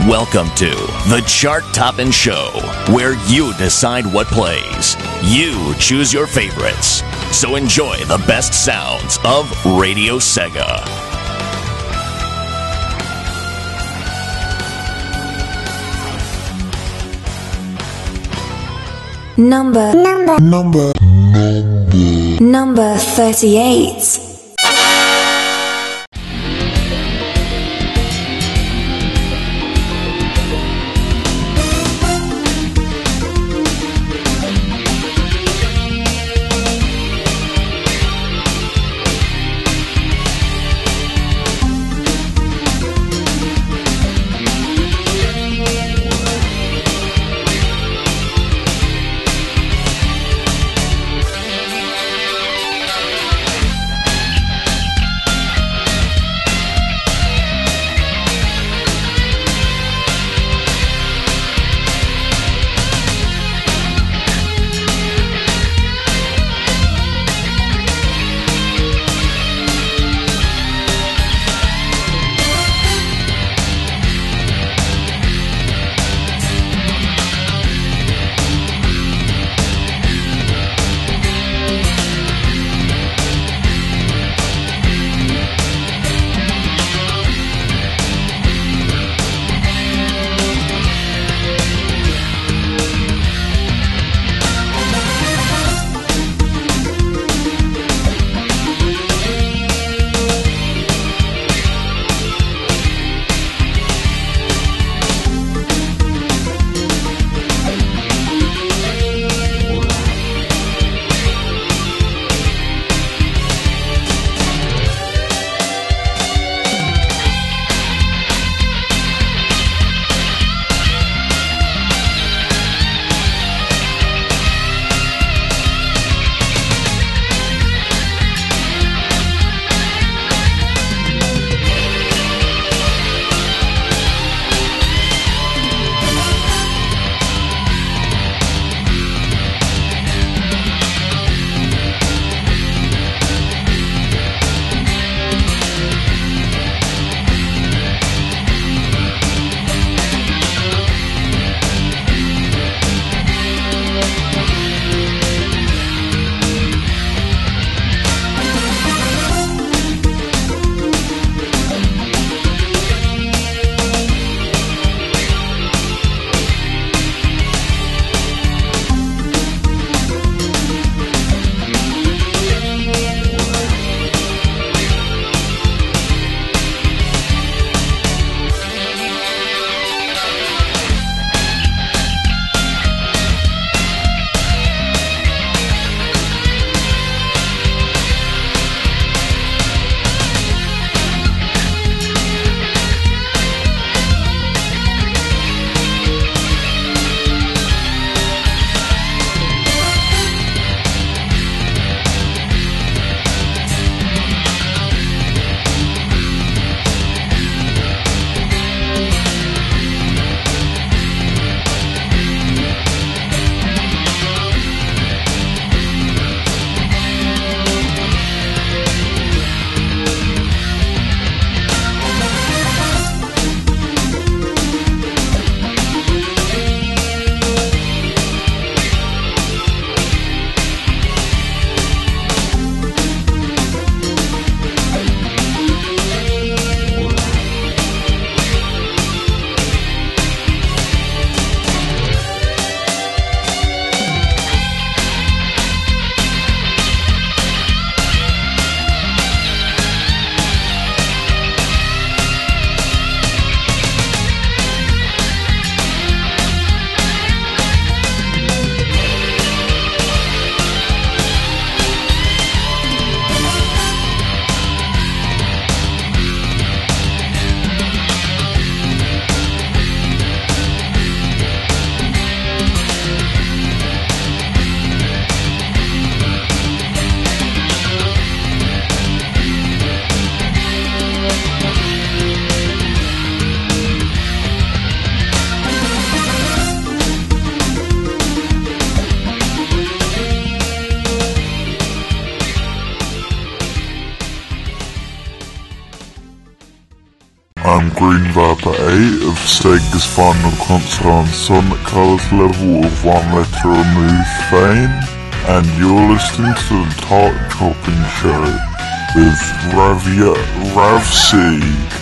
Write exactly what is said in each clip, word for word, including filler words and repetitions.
Welcome to the Chart Toppin' Show, where you decide what plays. You choose your favorites. So enjoy the best sounds of Radio Sega. Number number number number number thirty-eight. I'm Green Viper eight of Sega's final console on Sonic Colors level of one letter remove fame, and you're listening to the Tart Chopping Show with Ravia Ravseed.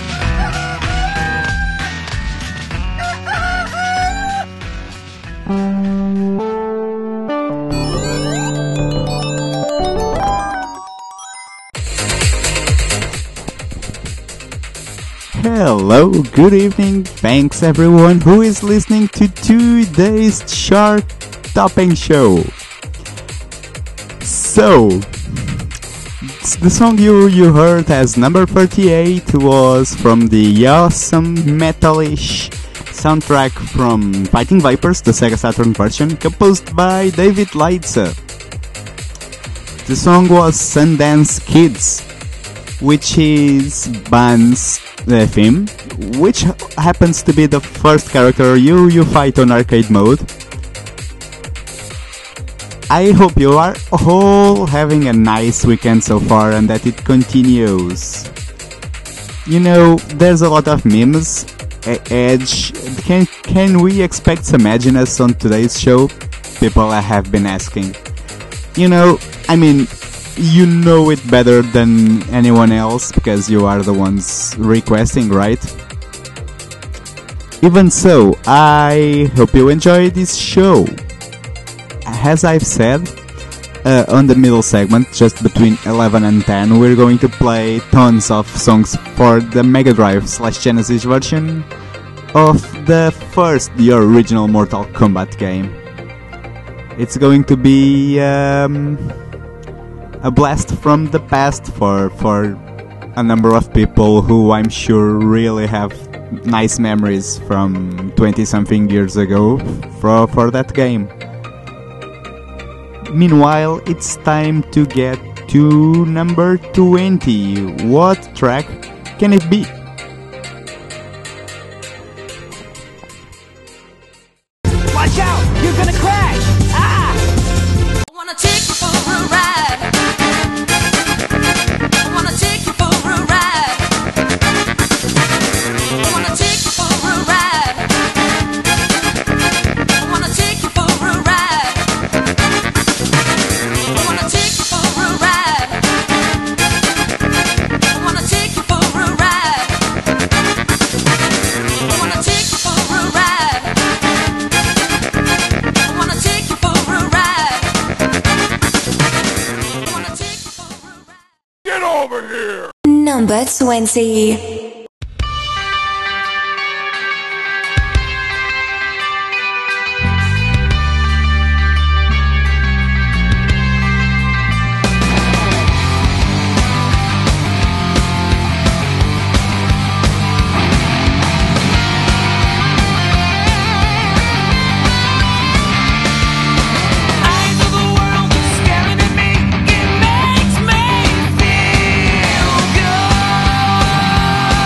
Hello, good evening, thanks everyone who is listening to today's chart-topping show. So, the song you, you heard as number thirty-eight was from the awesome metalish soundtrack from Fighting Vipers, the Sega Saturn version, composed by David Leitzer. The song was Sundance Kids, which is Ban's the theme, which happens to be the first character you, you fight on arcade mode. I hope you are all having a nice weekend so far and that it continues. You know, there's a lot of memes. Edge, can, can we expect some edginess on today's show? People have been asking. You know, I mean, you know it better than anyone else because you are the ones requesting, right? Even so, I hope you enjoy this show. As I've said, uh, on the middle segment, just between eleven and ten, we're going to play tons of songs for the Mega Drive slash Genesis version of the first, the original Mortal Kombat game. It's going to be um, a blast from the past for for a number of people who I'm sure really have nice memories from twenty something years ago for, for that game. Meanwhile, it's time to get to number twenty. What track can it be? Watch out! You're gonna crash! Ah! I wanna take you for a ride. I wanna take you for a ride. I wanna take you for a ride. I wanna take you for a ride. I wanna take you for a ride. I wanna take you for a ride. I wanna take you for a ride. I wanna take you for a ride. I wanna take you for a ride. Get over here! Number twenty. Eyes of the world are staring at me. It makes me feel good.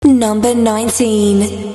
Number nineteen.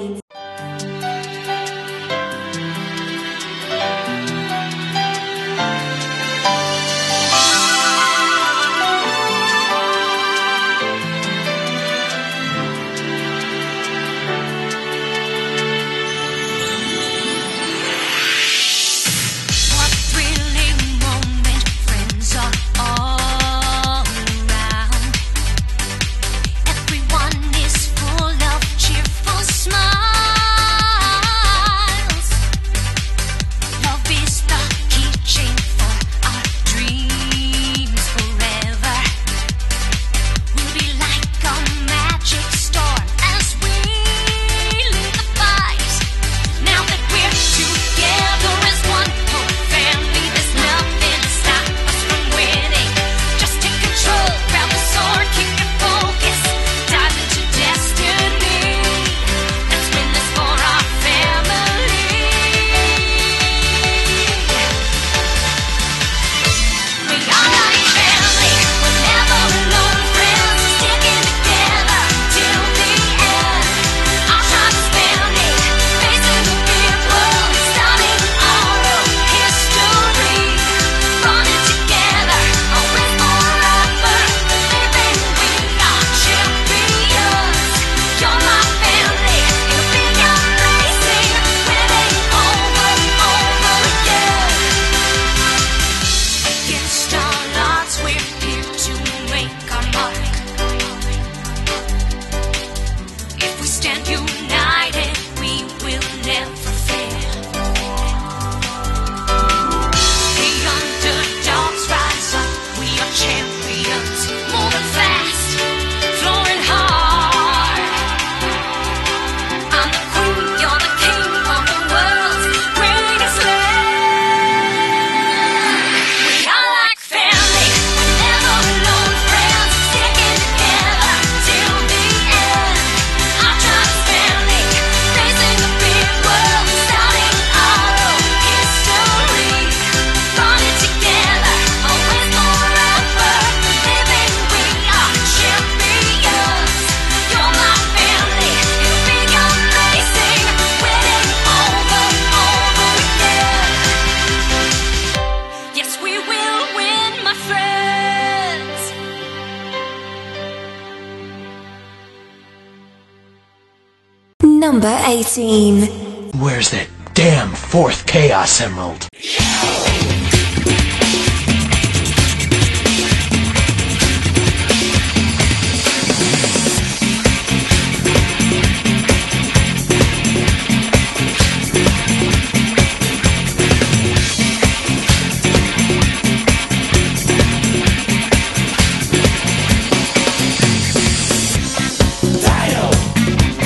Number eighteen. Where's that damn fourth Chaos Emerald?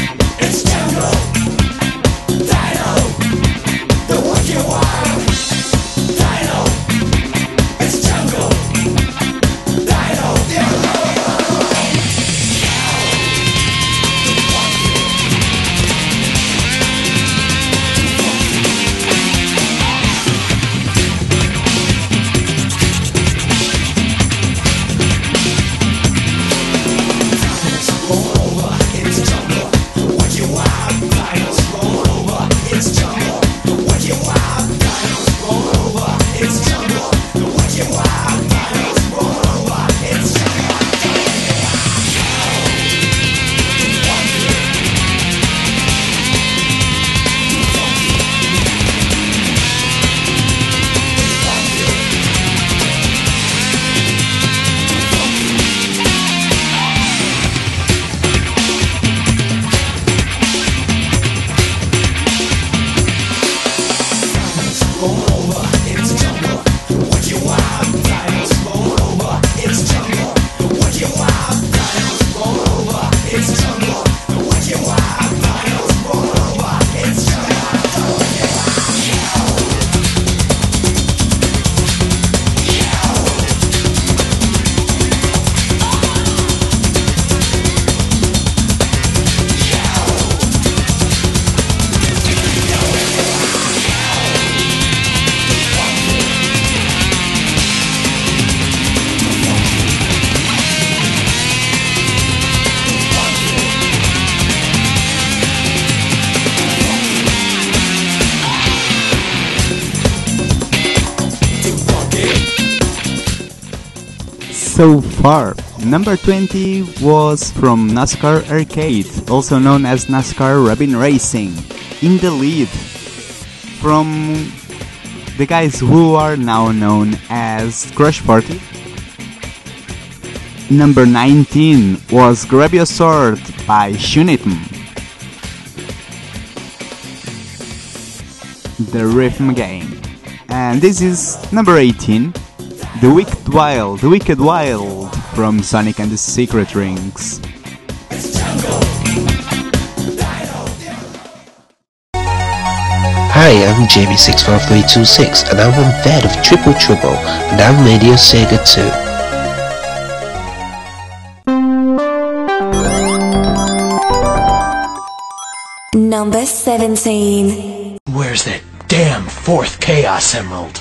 Dino, the wicked one. so far. Number twenty was from NASCAR Arcade, also known as NASCAR Rabin Racing, in the lead from the guys who are now known as Crush Party. Number nineteen was Grab Your Sword by Shunitum. The Rhythm Game. And this is number eighteen, The Wicked Wild, The Wicked Wild from Sonic and the Secret Rings. Hi, I'm Jamie six four three two six and I'm on bed of Triple Trouble and I'm Radio Sega two. Number seventeen. Where's that damn fourth Chaos Emerald?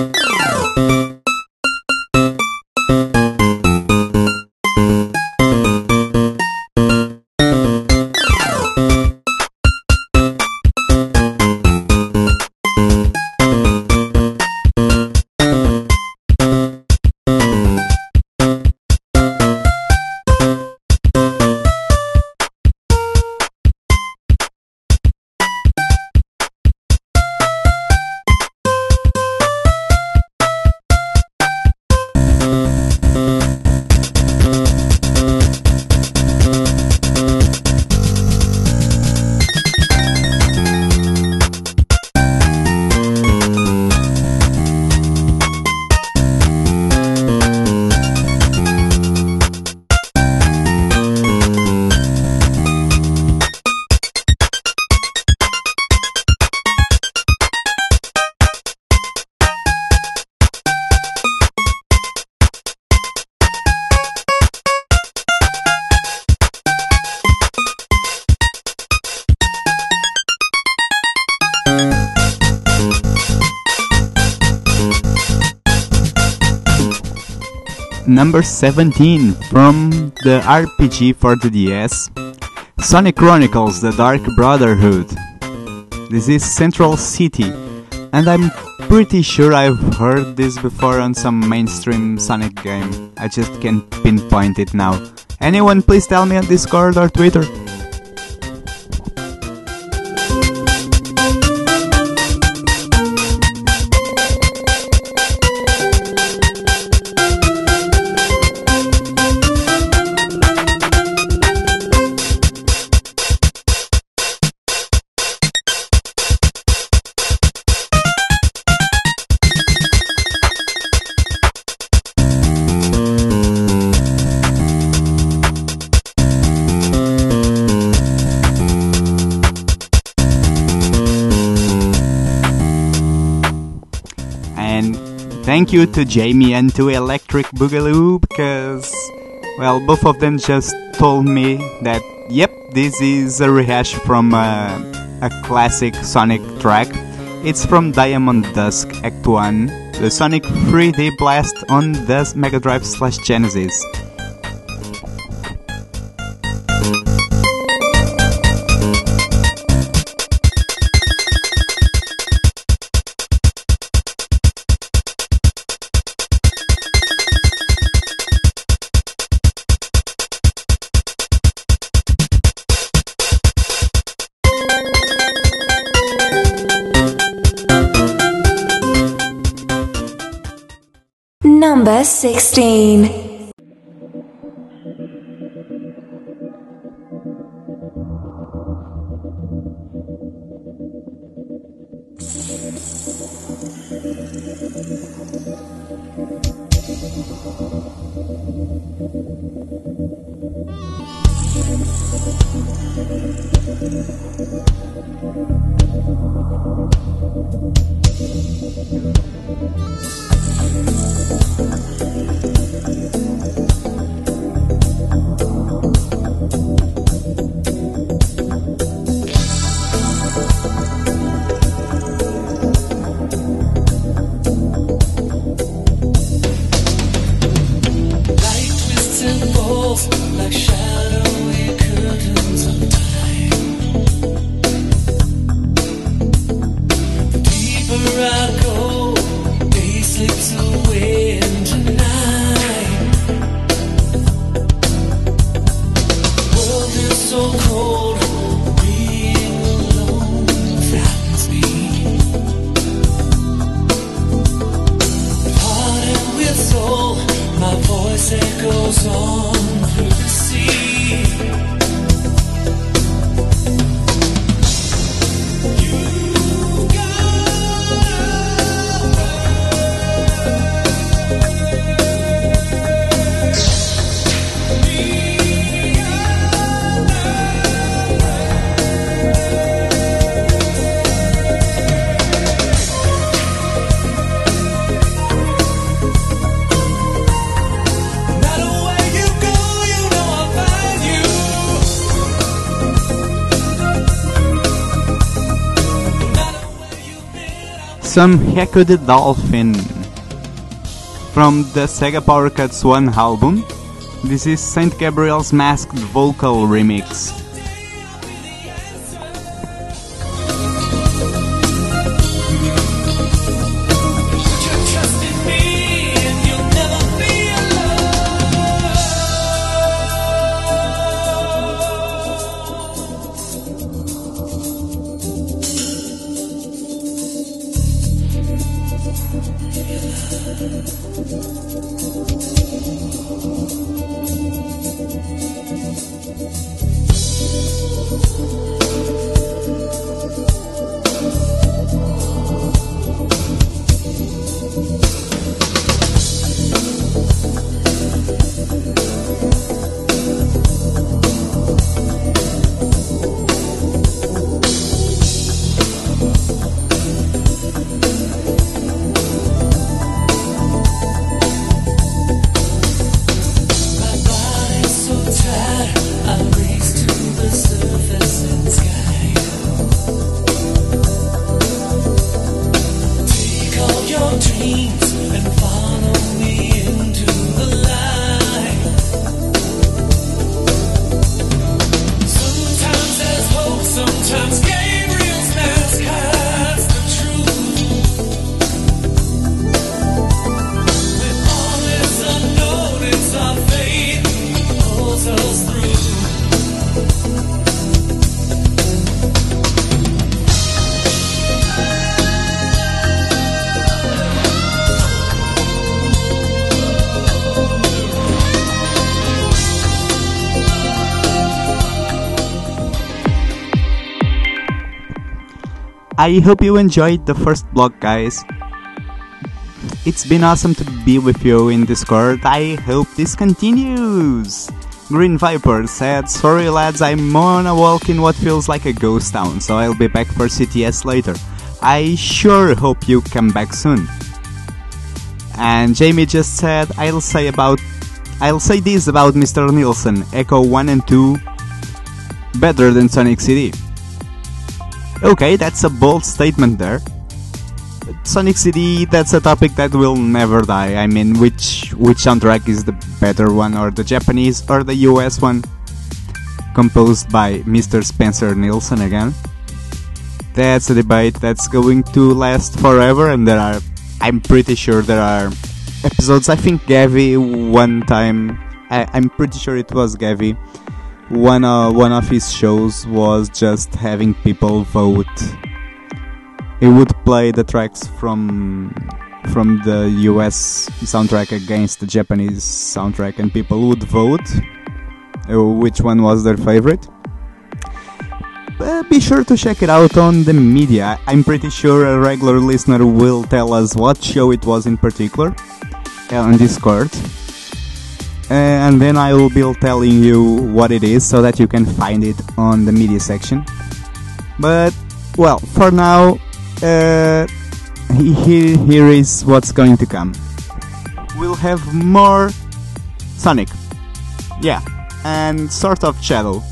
Number seventeen from the R P G for the D S, Sonic Chronicles: The Dark Brotherhood. This is Central City, and I'm pretty sure I've heard this before on some mainstream Sonic game. I just can't pinpoint it now. Anyone please tell me on Discord or Twitter. Thank you to Jamie and to Electric Boogaloo, because, well, both of them just told me that, yep, this is a rehash from uh, a classic Sonic track. It's from Diamond Dusk Act one, the Sonic three D Blast on the Mega Drive slash Genesis. Number sixteen. Where I go, day slips away into night. so cold. Being alone frightens me. Heart and with soul, my voice echoes on through the sea. You Some Heko the Dolphin from the Sega Power Cuts one album. This is Saint Gabriel's Masked Vocal Remix. I hope you enjoyed the first block, guys. It's been awesome to be with you in Discord. I hope this continues. Green Viper said, sorry lads, I'm on a walk in what feels like a ghost town, so I'll be back for C T S later. I sure hope you come back soon. And Jamie just said, I'll say about I'll say this about Mister Nielsen, Echo one and two better than Sonic C D. Okay, that's a bold statement there. Sonic C D, that's a topic that will never die. I mean, which which soundtrack is the better one, or the Japanese or the U S one? Composed by Mister Spencer Nielsen again. That's a debate that's going to last forever, and there are, I'm pretty sure there are episodes. I think Gavi one time, I, I'm pretty sure it was Gavi, one, uh, one of his shows was just having people vote. He would play the tracks from from the U S soundtrack against the Japanese soundtrack, and people would vote uh, which one was their favorite. Uh, be sure to check it out on the media. I'm pretty sure a regular listener will tell us what show it was in particular uh, on Discord. Uh, and then I will be telling you what it is so that you can find it on the media section. But, well, for now, uh, here, here is what's going to come. We'll have more Sonic. Yeah, and sort of Shadow.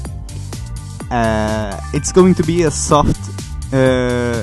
Uh, it's going to be a soft uh,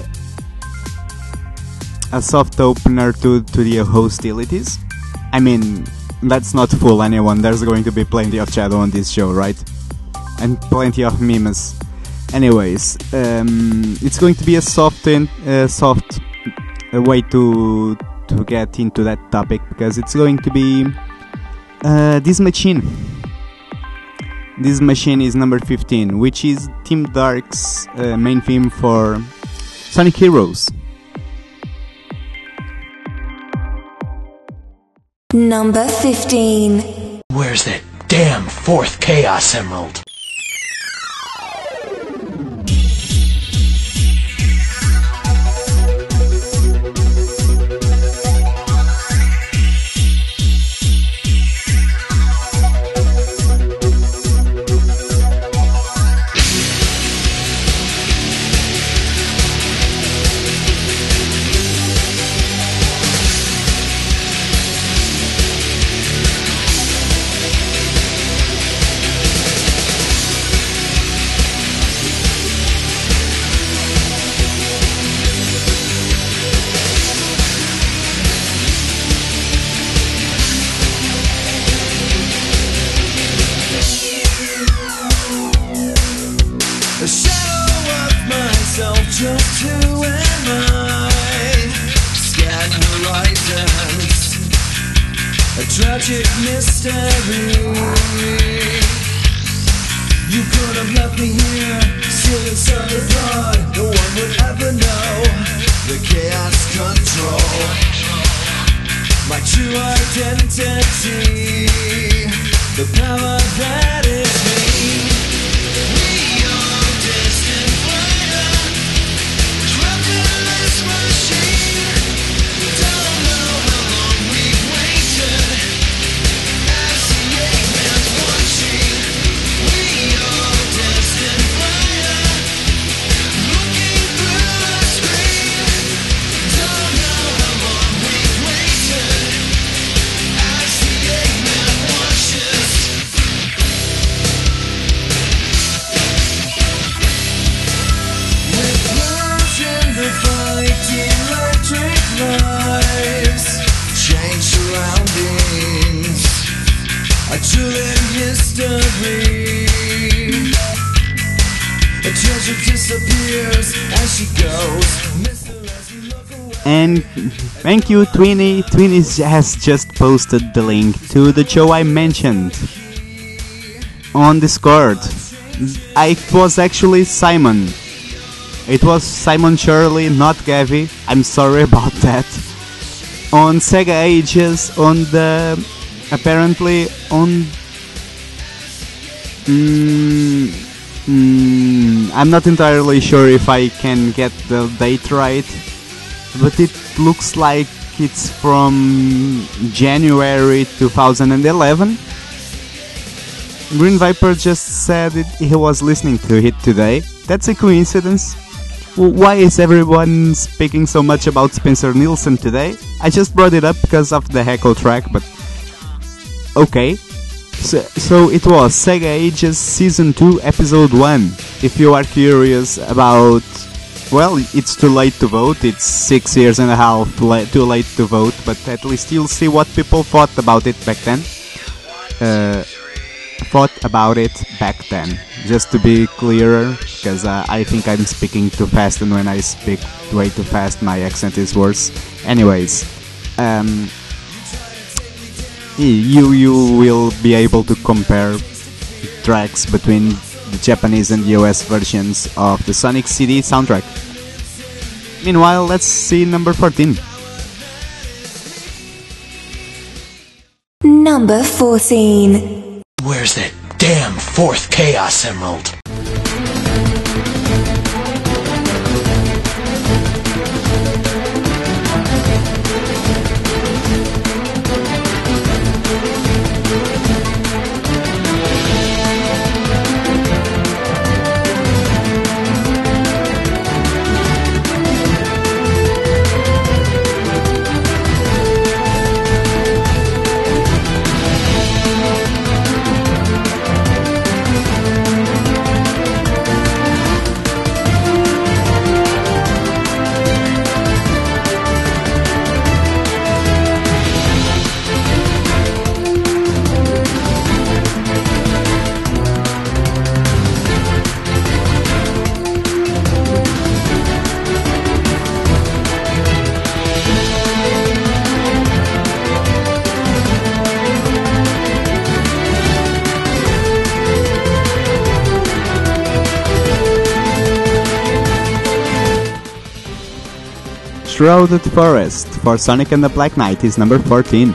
a soft opener to, to the hostilities. I mean, let's not fool anyone, there's going to be plenty of Shadow on this show, right? And plenty of memes. Anyways, um, it's going to be a soft in, uh, soft uh, way to to get into that topic, because it's going to be uh, this machine. This machine is number fifteen, which is Team Dark's uh, main theme for Sonic Heroes. Number fifteen. Where's that damn fourth Chaos Emerald? Just who am I? Scan horizons, a tragic mystery. You could have left me here, still inside the thought. No one would ever know the chaos control. My true identity, the power that is me. We are destined fire. Machine. Don't know how long we've waited. As the Eggman's watching, we are destined fire. Looking through the screen. Don't know how long we've waited. As the Eggman watches. With words in the fight, electric lives, change surroundings, a truly history. A treasure disappears as she goes. Mister as you look away. And thank you, Twinny. Twinny has just posted the link to the show I mentioned on Discord. I, it was actually Simon. It was Simon Shirley, not Gavi. I'm sorry about that. On Sega Ages, on the... apparently on... Mm, mm, I'm not entirely sure if I can get the date right, but it looks like it's from January two thousand eleven. Green Viper just said it, he was listening to it today. That's a coincidence. Why is everyone speaking so much about Spencer Nielsen today? I just brought it up because of the Echo track, but okay. So, so it was Sega Ages Season two Episode one. If you are curious about... Well, it's too late to vote, it's six years and a half la- too late to vote, but at least you'll see what people thought about it back then. Uh, thought about it back then. Just to be clearer, because uh, I think I'm speaking too fast, and when I speak way too fast my accent is worse. Anyways, um, you you will be able to compare tracks between the Japanese and U S versions of the Sonic C D soundtrack. Meanwhile, let's see number fourteen. Number fourteen. Where's that damn fourth Chaos Emerald? Shrouded Forest for Sonic and the Black Knight is number fourteen.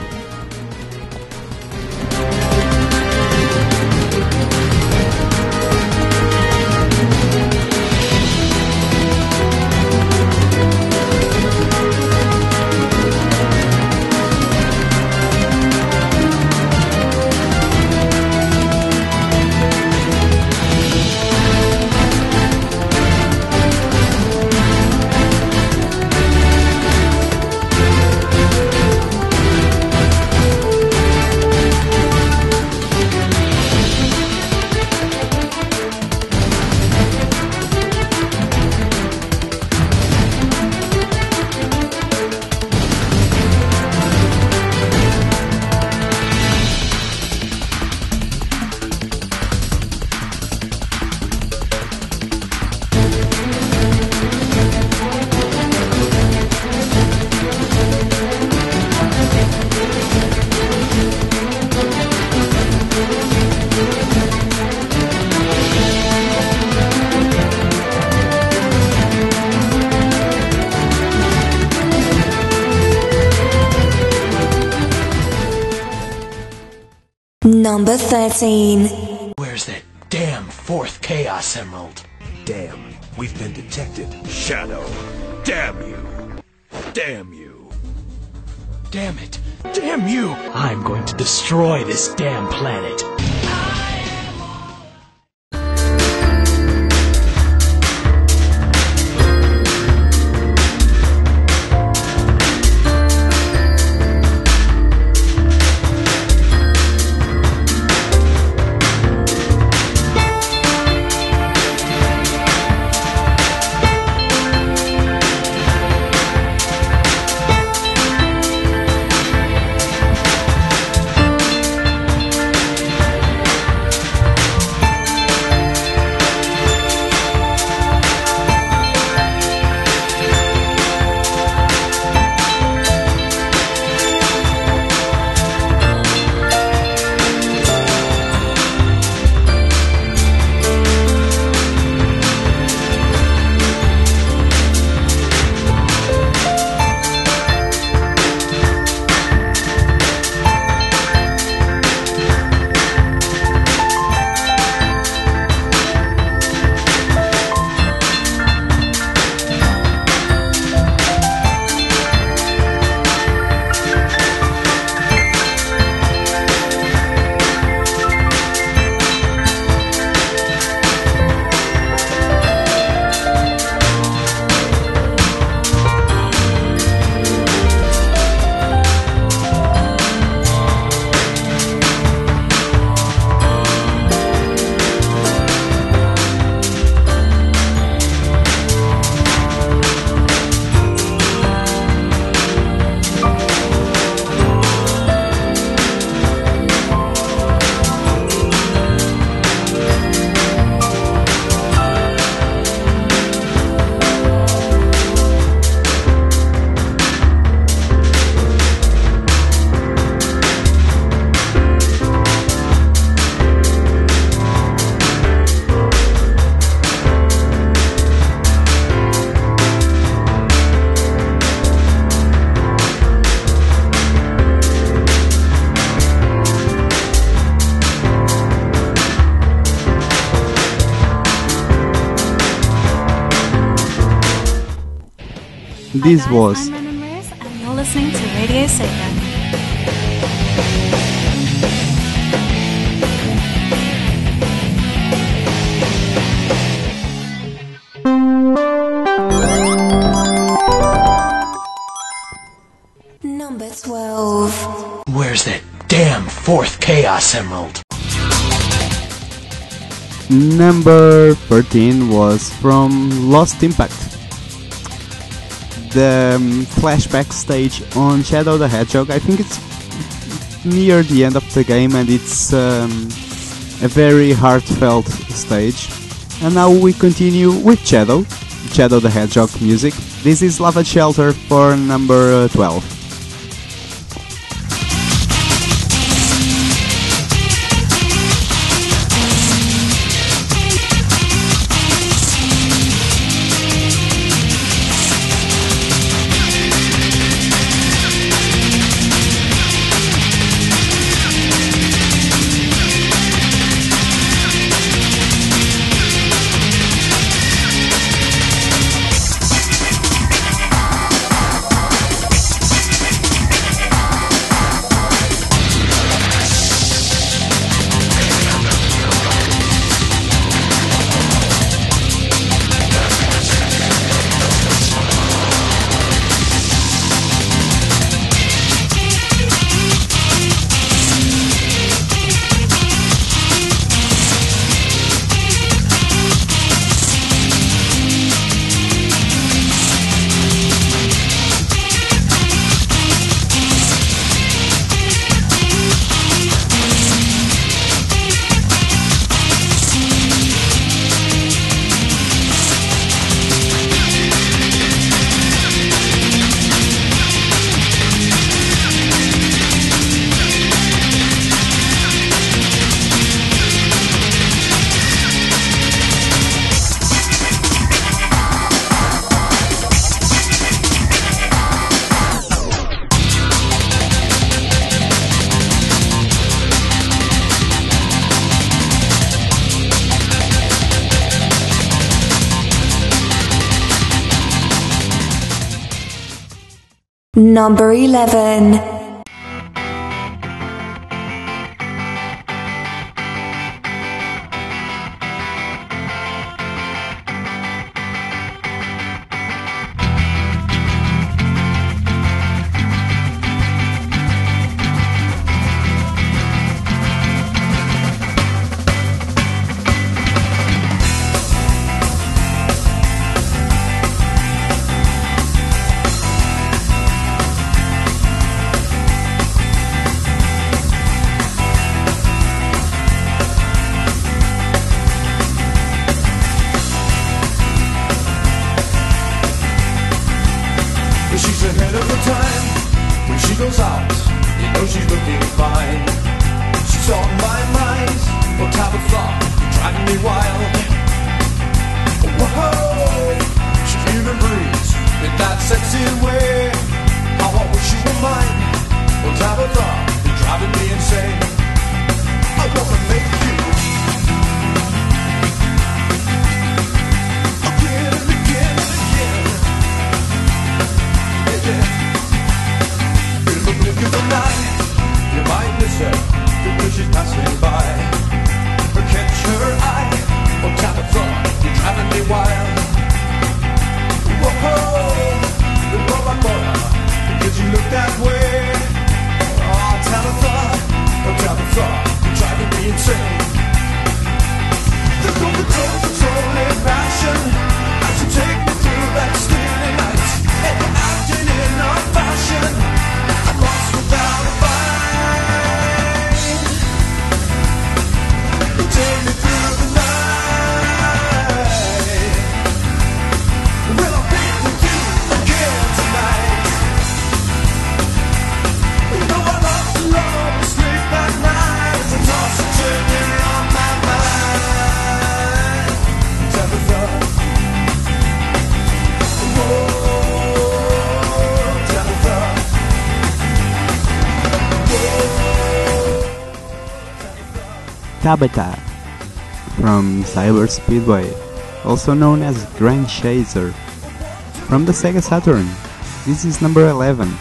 Number thirteen. Where's that damn fourth Chaos Emerald? Damn, we've been detected. Shadow, damn you. Damn you. Damn it. Damn you. I'm going to destroy this damn planet. This was I'm Manon Reyes, and you're listening to Radio Sega. Number twelve. Where's that damn fourth Chaos Emerald? Number thirteen was from Lost Impact. The um, flashback stage on Shadow the Hedgehog. I think it's near the end of the game, and it's um, a very heartfelt stage. And now we continue with Shadow, Shadow the Hedgehog music. This is Lava Shelter for number uh, twelve. Number eleven. She's ahead of her time. When she goes out, you know she's looking fine. She's on my mind. What type of thought? Driving me wild. Whoa, she even breathes in that sexy way. How I wish she were mine. What type of thought? You're driving me insane. I wanna make you again and again and again. In the blink of an eye, you might miss her because she's passing by. Or catch her eye, or tap a thought, you're driving me wild. Whoa, the Bora Bora, because you look that way. Oh, tap a thought, or tap a thought, you're driving me insane. There's no control, controlling passion. As you take me through that steely night, and you're acting in a fashion. I'm lost without a fight. You take me through the night. Will I be with you again tonight? You know I love to love to sleep at night. As I toss and turn here on my mind. Tabitha. Tabata from Cyber Speedway, also known as Grand Chaser, from the Sega Saturn. This is number eleven.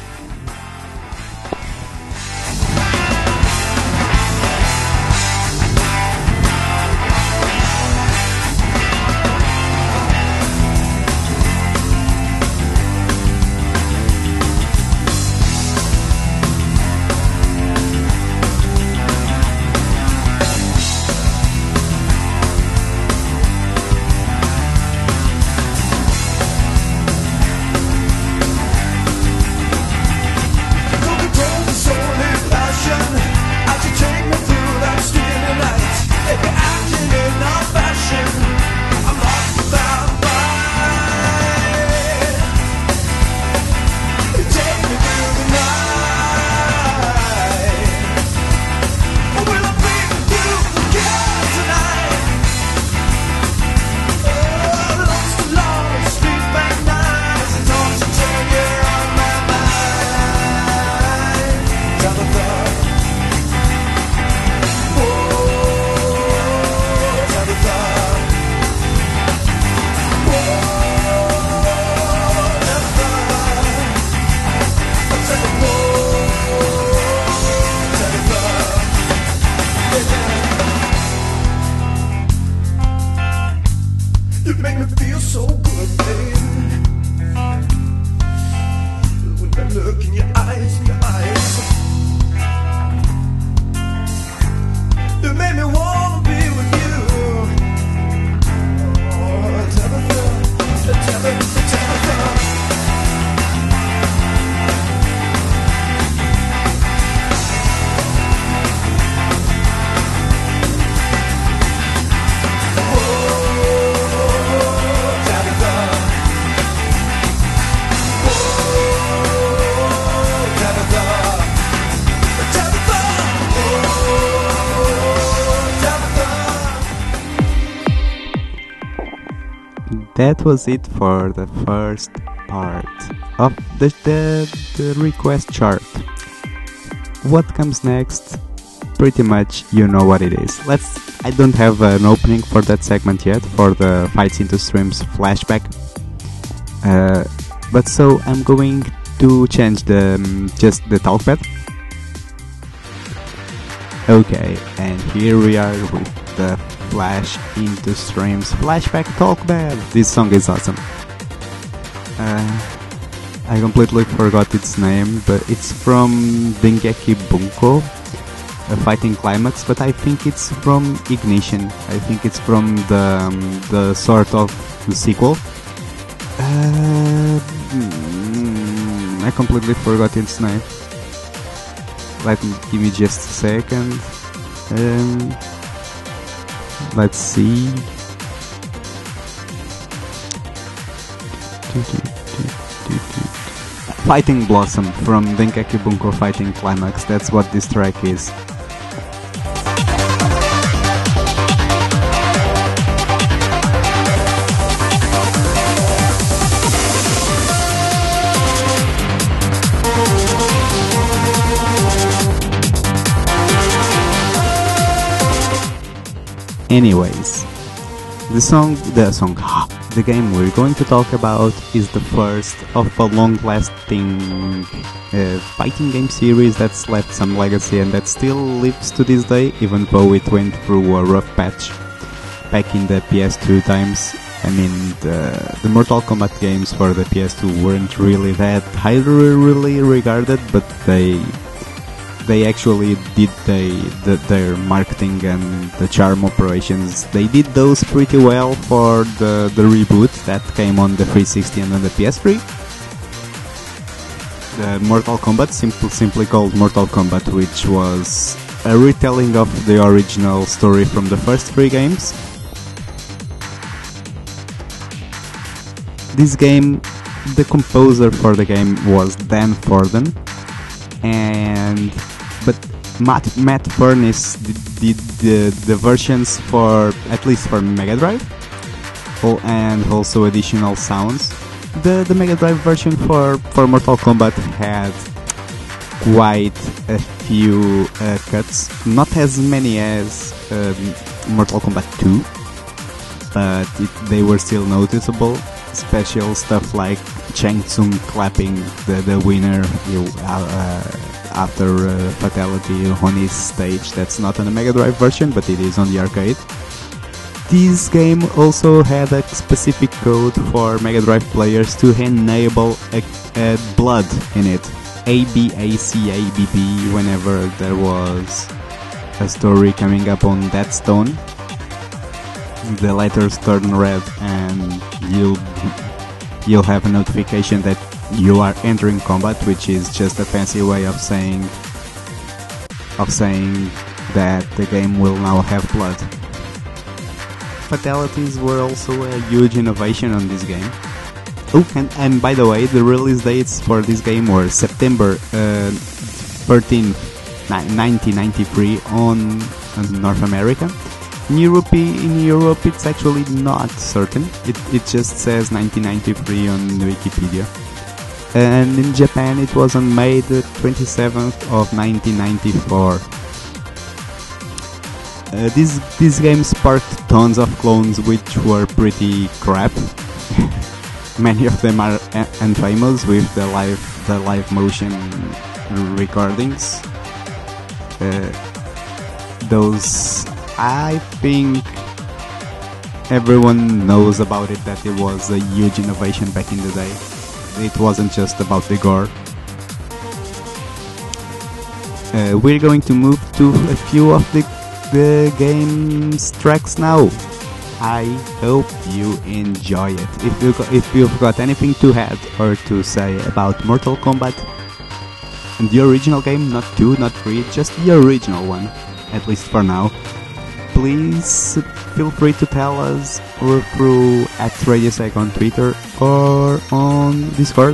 That was it for the first part of the, the, the request chart. What comes next? Pretty much you know what it is. Let's. I don't have an opening for that segment yet, for the Fights into Streams flashback. Uh, but so I'm going to change the um, just the talkpad? Okay, and here we are with the Flash into Streams Flashback Talkpad. This song is awesome. Uh, I completely forgot its name, but it's from Dengeki Bunko, a fighting climax, but I think it's from Ignition. I think it's from the um, the sort of sequel. Uh, mm, I completely forgot its name. Let me give me just a second. Um, let's see. Fighting Blossom from Dengeki Bunko Fighting Climax. That's what this track is. Anyways, the song, the song, the game we're going to talk about is the first of a long-lasting uh, fighting game series that's left some legacy and that still lives to this day, even though it went through a rough patch back in the P S two times. I mean, the, the Mortal Kombat games for the P S two weren't really that highly regarded, but they they actually did they, the, their marketing and the charm operations. They did those pretty well for the, the reboot that came on the three sixty and on the P S three. The Mortal Kombat, simple, simply called Mortal Kombat, which was a retelling of the original story from the first three games. This game, the composer for the game was Dan Forden, and but Matt, Matt Furniss did, did the, the versions for, at least for Mega Drive, oh, and also additional sounds. The, the Mega Drive version for, for Mortal Kombat had quite a few uh, cuts, not as many as um, Mortal Kombat two, but it, they were still noticeable. Special stuff like Shang Tsung clapping the, the winner you, uh, after uh, fatality on his stage. That's not on the Mega Drive version, but it is on the arcade. This game also had a specific code for Mega Drive players to enable a, a blood in it. A B A C A B B whenever there was a story coming up on that stone. The letters turn red and you'll, you'll have a notification that you are entering combat, which is just a fancy way of saying of saying that the game will now have blood. Fatalities were also a huge innovation on this game. Oh, and, and by the way, the release dates for this game were September uh, thirteenth, nineteen ninety-three on, on North America. In Europe, in Europe, it's actually not certain. It it just says nineteen ninety-three on Wikipedia. And in Japan, it was on May the twenty-seventh of nineteen ninety-four. Uh, this this game sparked tons of clones, which were pretty crap. Many of them are infamous with the live the live motion recordings. Uh, those. I think everyone knows about it, that it was a huge innovation back in the day. It wasn't just about the gore. Uh, we're going to move to a few of the, the game's tracks now. I hope you enjoy it. If, you got, if you've got anything to add or to say about Mortal Kombat and the original game, not two, not three, just the original one, at least for now, please feel free to tell us or through at RadioSeg on Twitter or on Discord.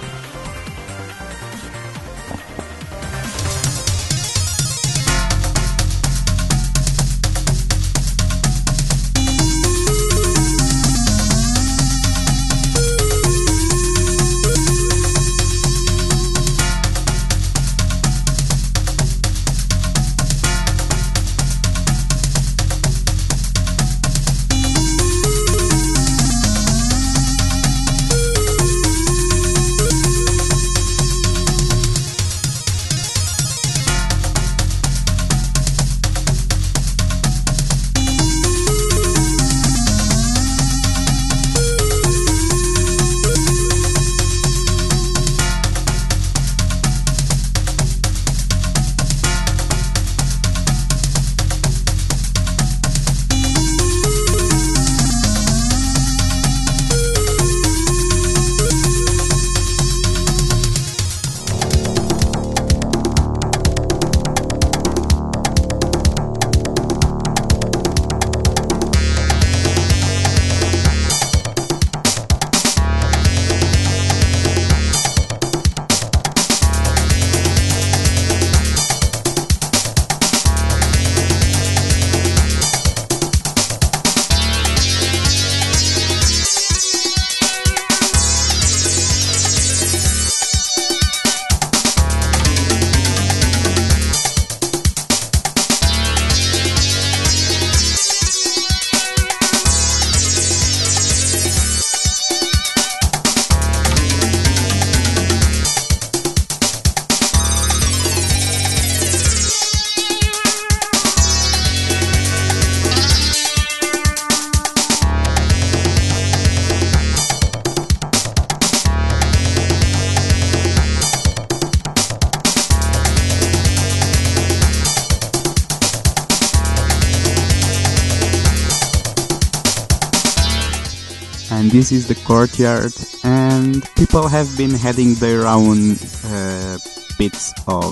and this is the courtyard, and people have been adding their own uh, bits of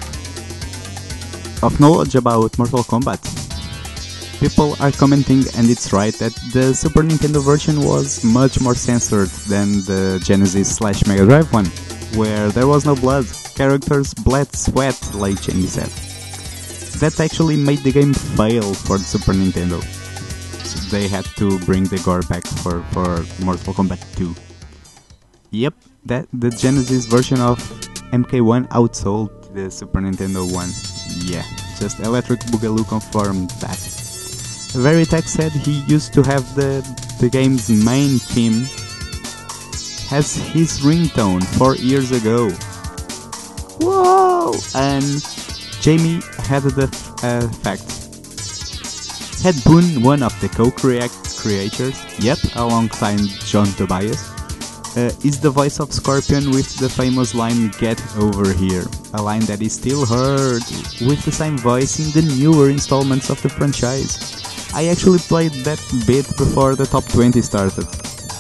of knowledge about Mortal Kombat. People are commenting, and it's right, that the Super Nintendo version was much more censored than the Genesis slash Mega Drive one, where there was no blood, characters bled sweat, like Jamie said. That actually made the game fail for the Super Nintendo. So they had to bring the gore back for, for Mortal Kombat two. Yep, that the Genesis version of M K one outsold the Super Nintendo one. Yeah, just Electric Boogaloo confirmed that. Veritech said he used to have the, the game's main theme as his ringtone four years ago. Whoa! And Jamie had the uh, fact. Ed Boon, one of the co-creators, yep, alongside John Tobias, uh, is the voice of Scorpion with the famous line "Get over here," a line that is still heard with the same voice in the newer installments of the franchise. I actually played that bit before the top twenty started.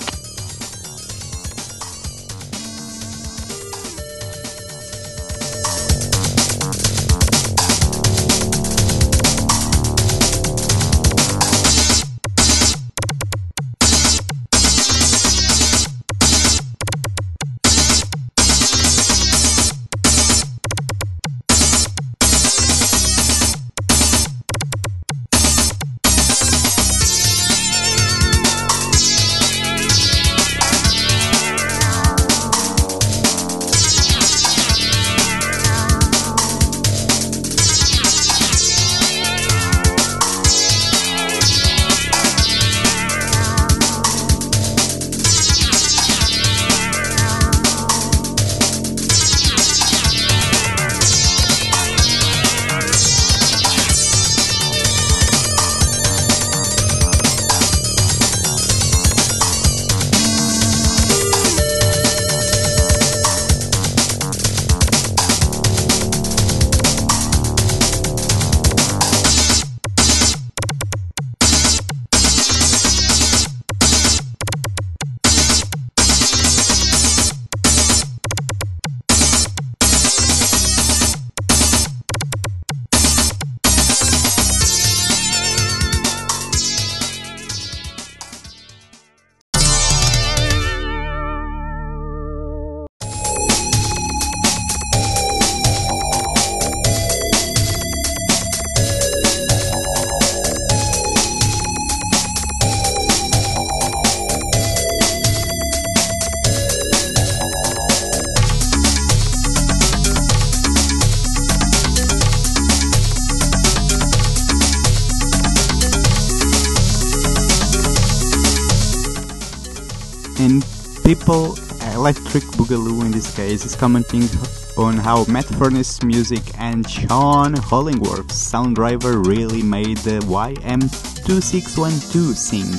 And people, Electric Boogaloo in this case, is commenting on how Matt Furniss' music and Sean Hollingworth's sound driver really made the Y M two six one two sing.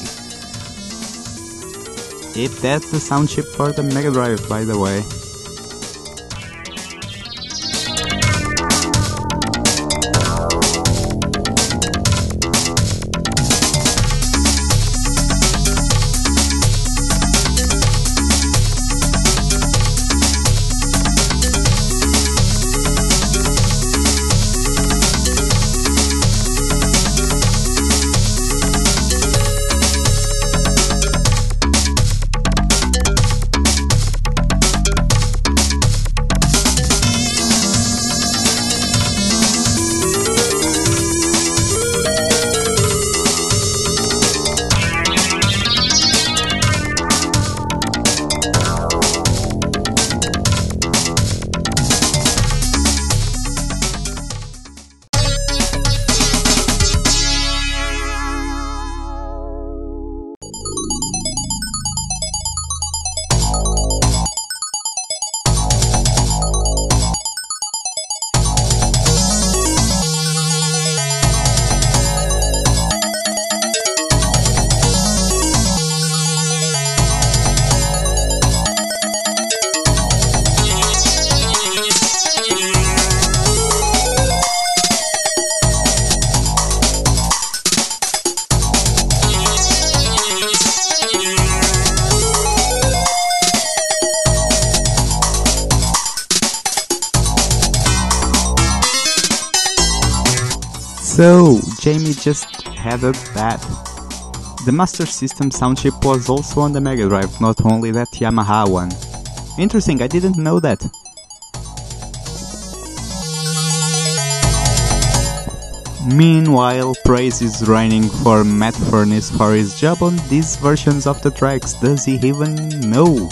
If that's the sound chip for the Mega Drive, by the way. So, Jamie just added that the Master System sound chip was also on the Mega Drive, not only that Yamaha one. Interesting, I didn't know that. Meanwhile, praise is raining for Matt Furniss for his job on these versions of the tracks. Does he even know?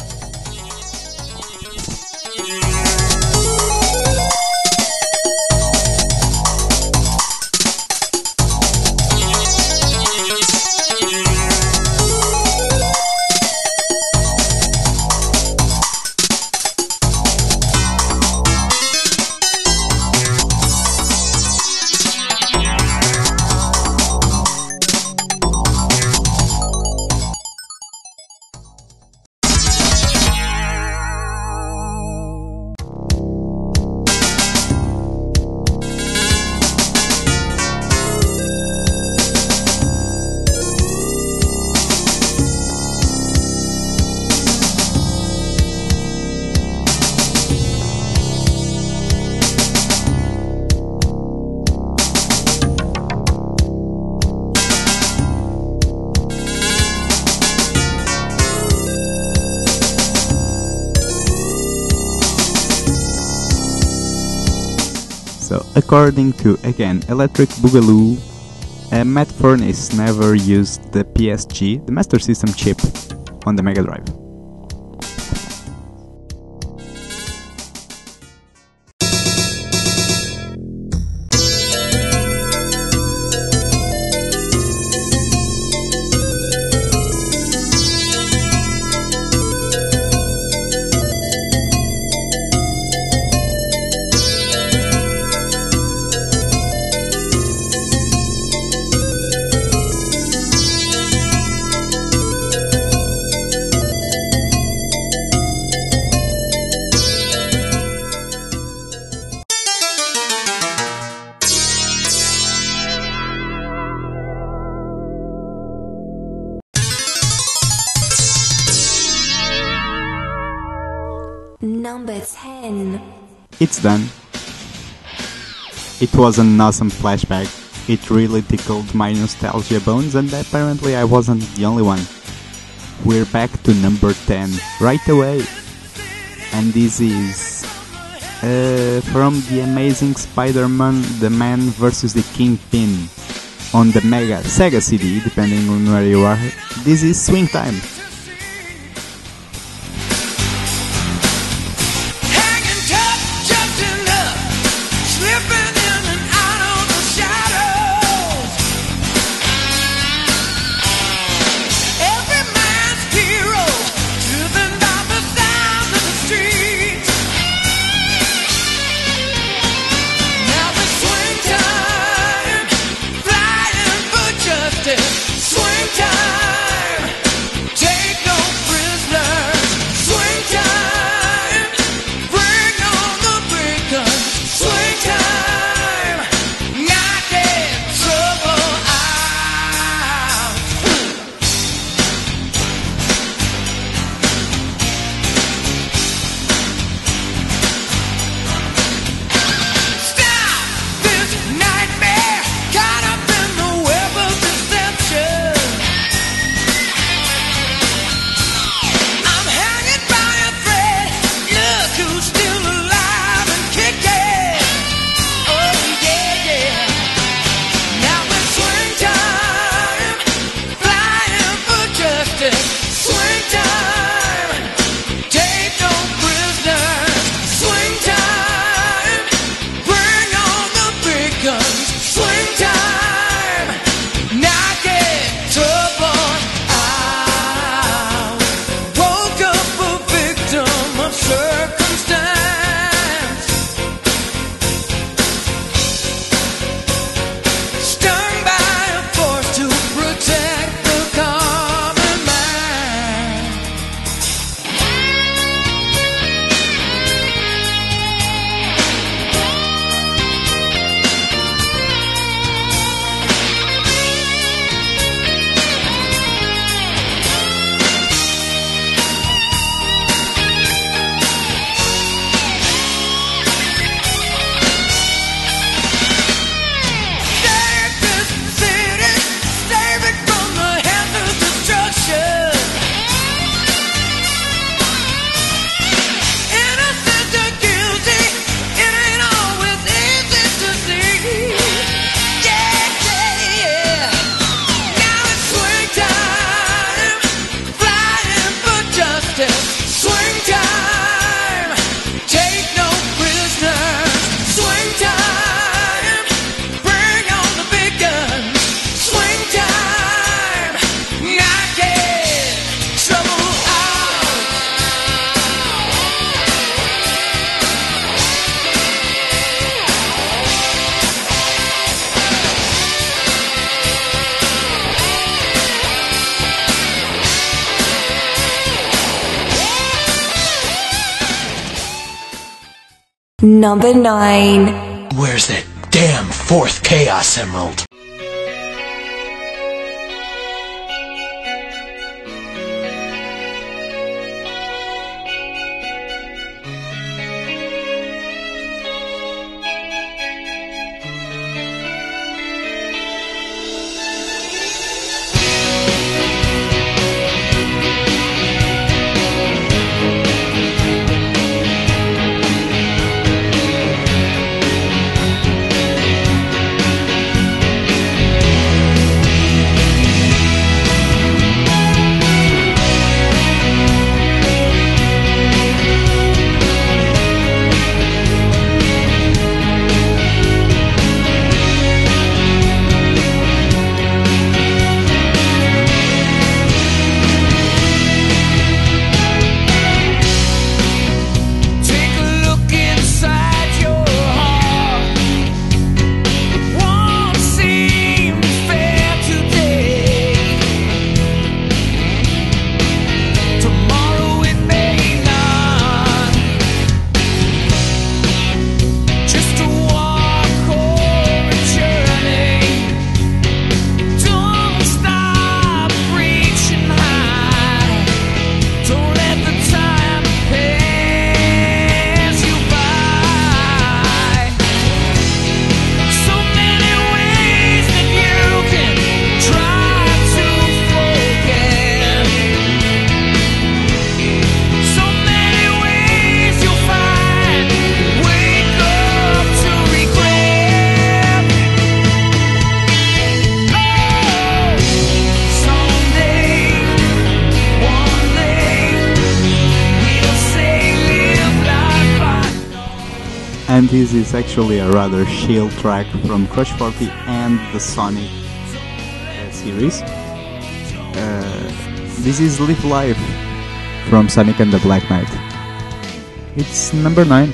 So, according to, again, Electric Boogaloo, uh, Matt Furniss never used the P S G, the Master System chip, on the Mega Drive. Number ten. It's done. It was an awesome flashback. It really tickled my nostalgia bones, and apparently I wasn't the only one. We're back to number ten right away. And this is uh, from the Amazing Spider-Man, The Man versus the Kingpin on the Mega Sega C D, depending on where you are. This is Swing Time. Swing time, take justice. Swing time, take no prisoners. Swing time, bring on the big guns. Swing time, knock it, trouble out. Number nine. Where's that damn fourth Chaos Emerald? And this is actually a rather chill track from Crush forty and the Sonic uh, series. Uh, this is Live Life from Sonic and the Black Knight. It's number nine.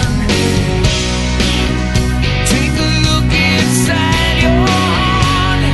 Take a look inside your heart.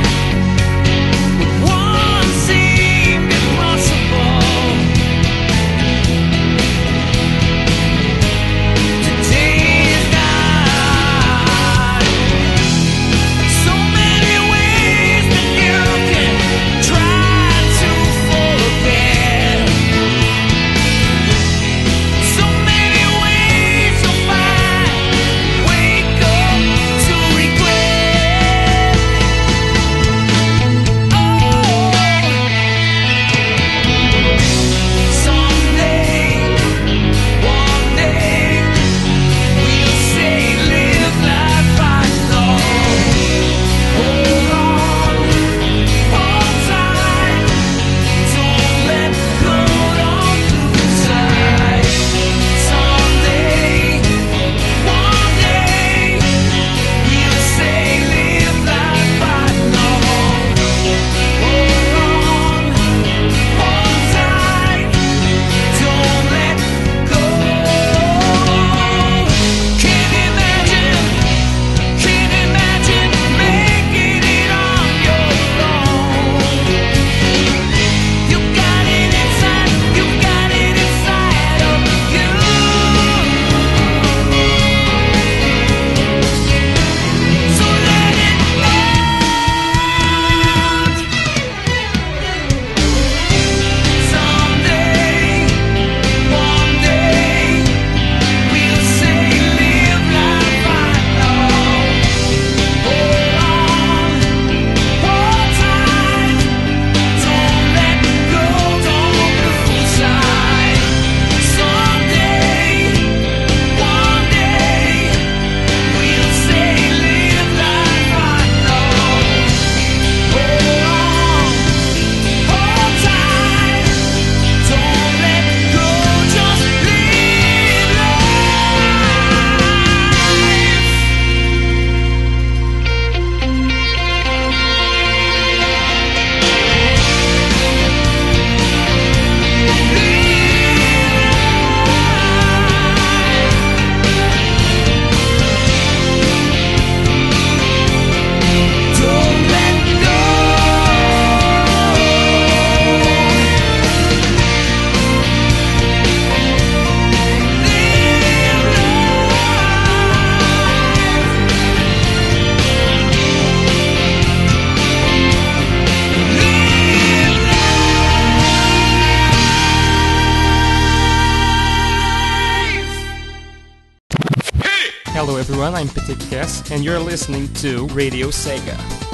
everyone, I'm Petit Cass, and you're listening to Radio Sega.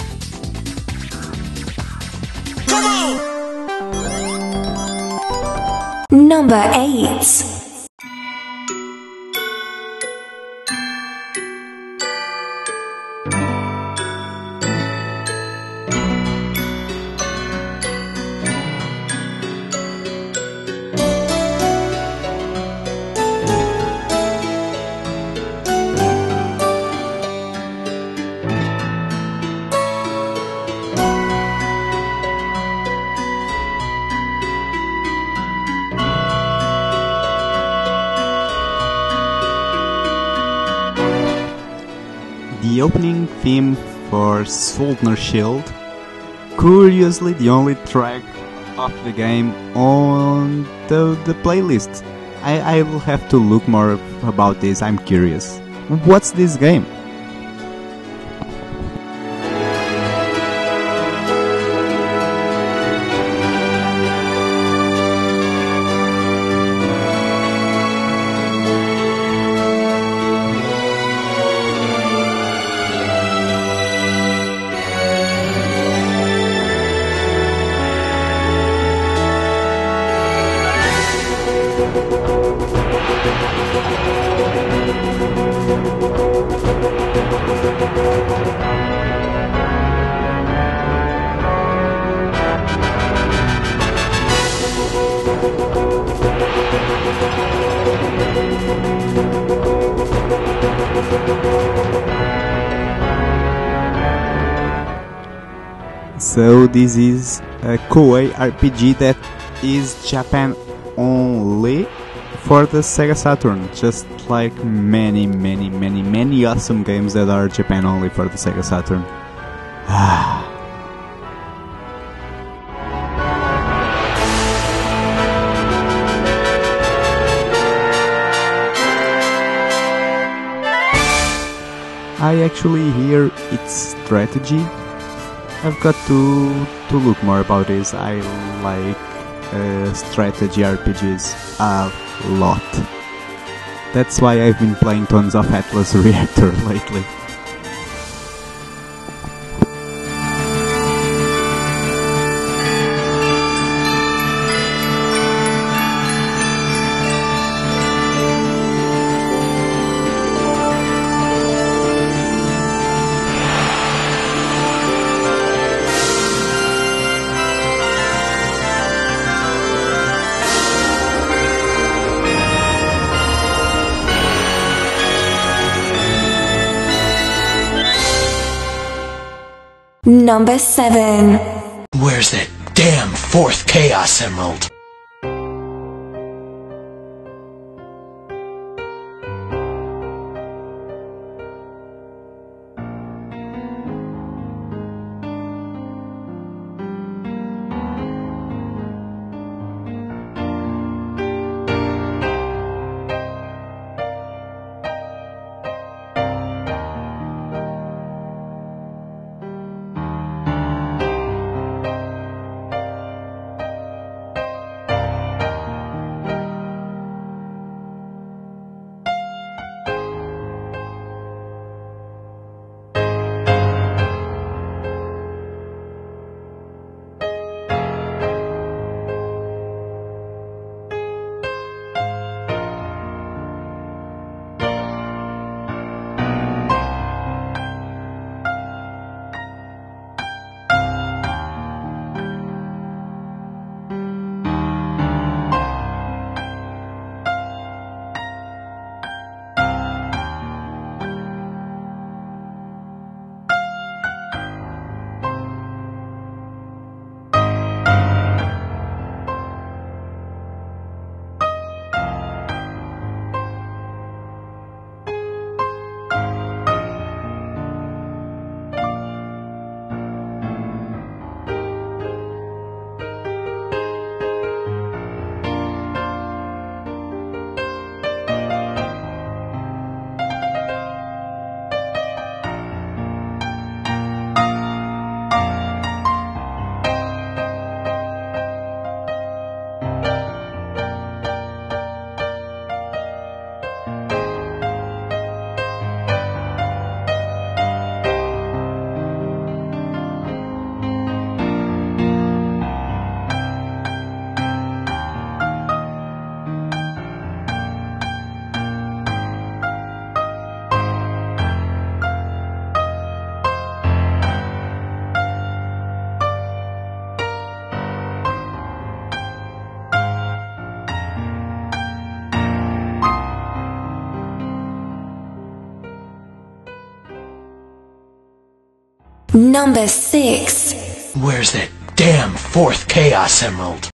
Come on! Number eight. The opening theme for Sultan's Shield, curiously the only track of the game on the, the playlist. I, I will have to look more about this, I'm curious. What's this game? So this is a Koei R P G that is Japan only for the Sega Saturn, just like many, many, many, many awesome games that are Japan only for the Sega Saturn. I actually hear it's strategy. I've got to to look more about this. I like uh, strategy R P Gs a lot. That's why I've been playing tons of Atlas Reactor lately. Number seven. Where's that damn fourth Chaos Emerald? Number six. Where's that damn fourth Chaos Emerald?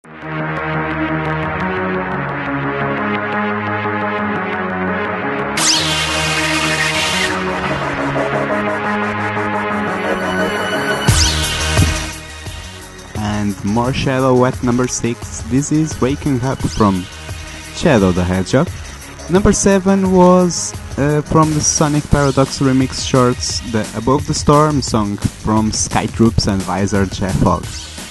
And more Shadow at number six. This is Waking Up from Shadow the Hedgehog. Number seven was uh, from the Sonic Paradox remix shorts, the Above the Storm song from Sky Troops and Visor Jeff Hogg.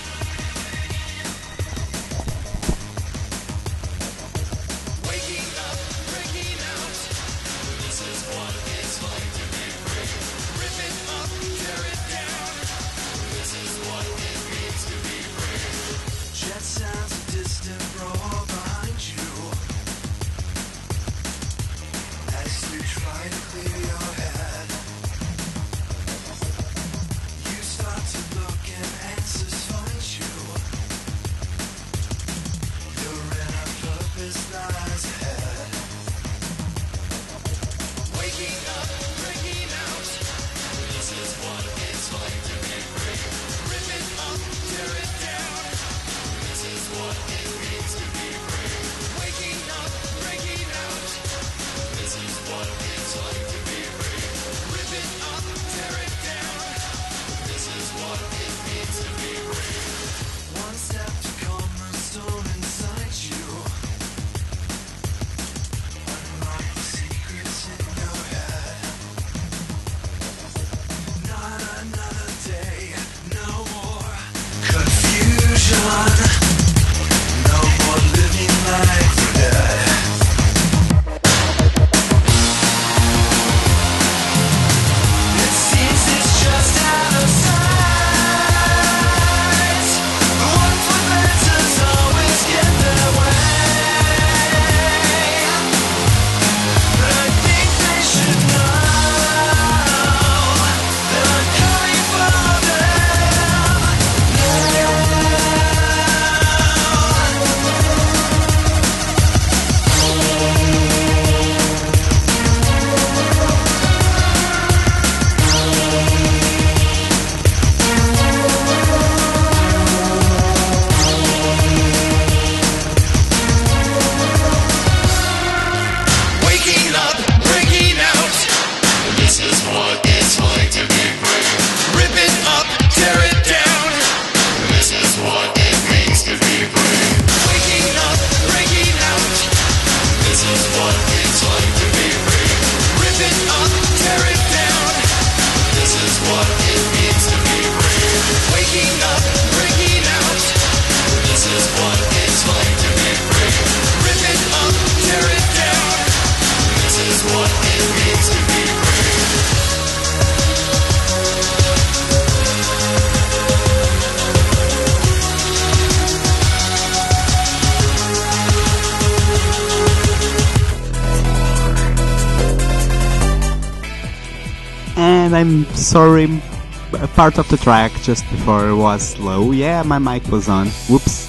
And I'm sorry, a part of the track just before was slow. Yeah, my mic was on. Whoops.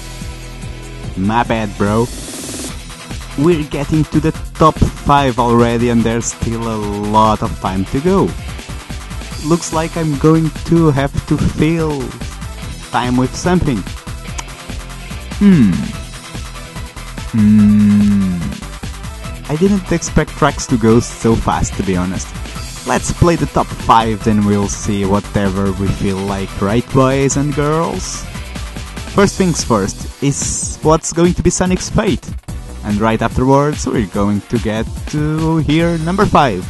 My bad, bro. We're getting to the top five already and there's still a lot of time to go. Looks like I'm going to have to fill time with something. Hmm. Hmm. I didn't expect tracks to go so fast, to be honest. Let's play the top five, then we'll see whatever we feel like, right, boys and girls? First things first is what's going to be Sonic's fate. And right afterwards, we're going to get to hear number five.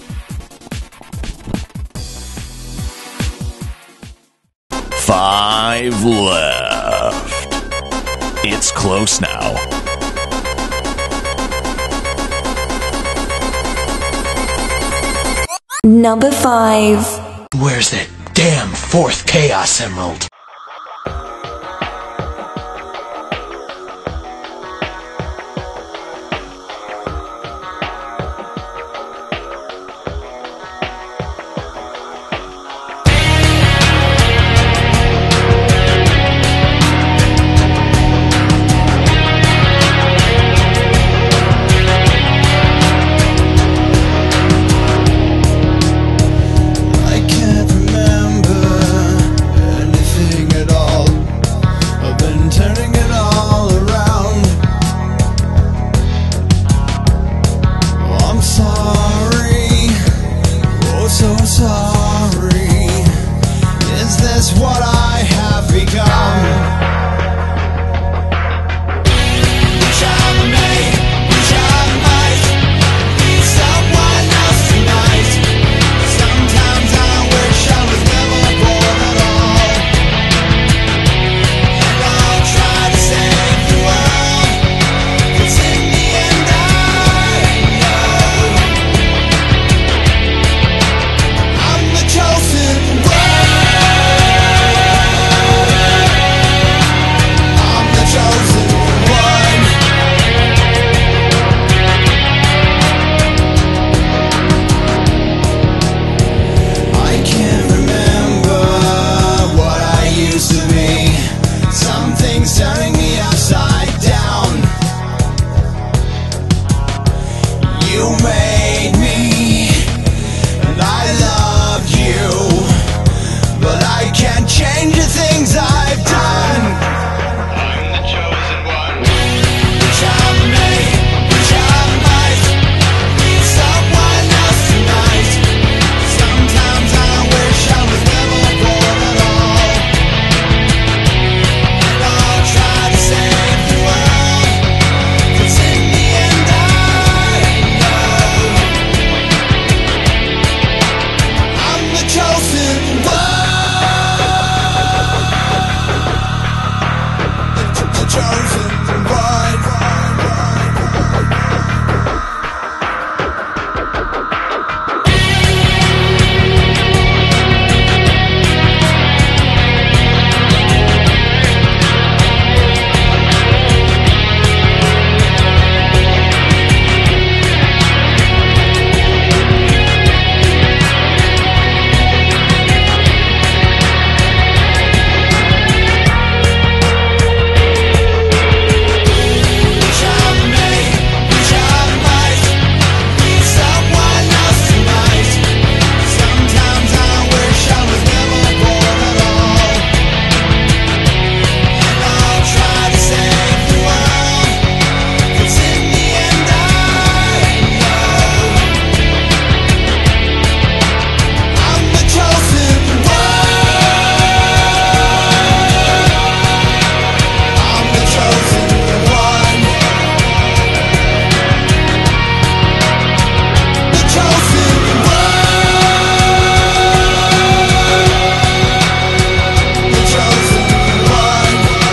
Five left. It's close now. Number five. Where's that damn fourth Chaos Emerald? I can't remember sorry. Is this what I have become? Wish I may, wish I might be someone else tonight. Sometimes I wish I was never born at all. And I'll try to save the world, 'cause in the end I know I'm the chosen one. I'm the chosen one. I can't remember what I used to be. Something's turning me upside down. You made me, and I love you, but I can't change the things I've done. I'm the chosen one. Wish I may, wish I might be someone else tonight. Sometimes I wish I was never born at all. And I'll try to save the world, 'cause in the end I know I'm the chosen one. The chosen one. Wish I may, wish I might be someone else tonight. Sometimes I wish I was never born at all. And I'll try to save the world, 'cause in the end I know I'm the chosen one. I'm the chosen one. The chosen one. The chosen one.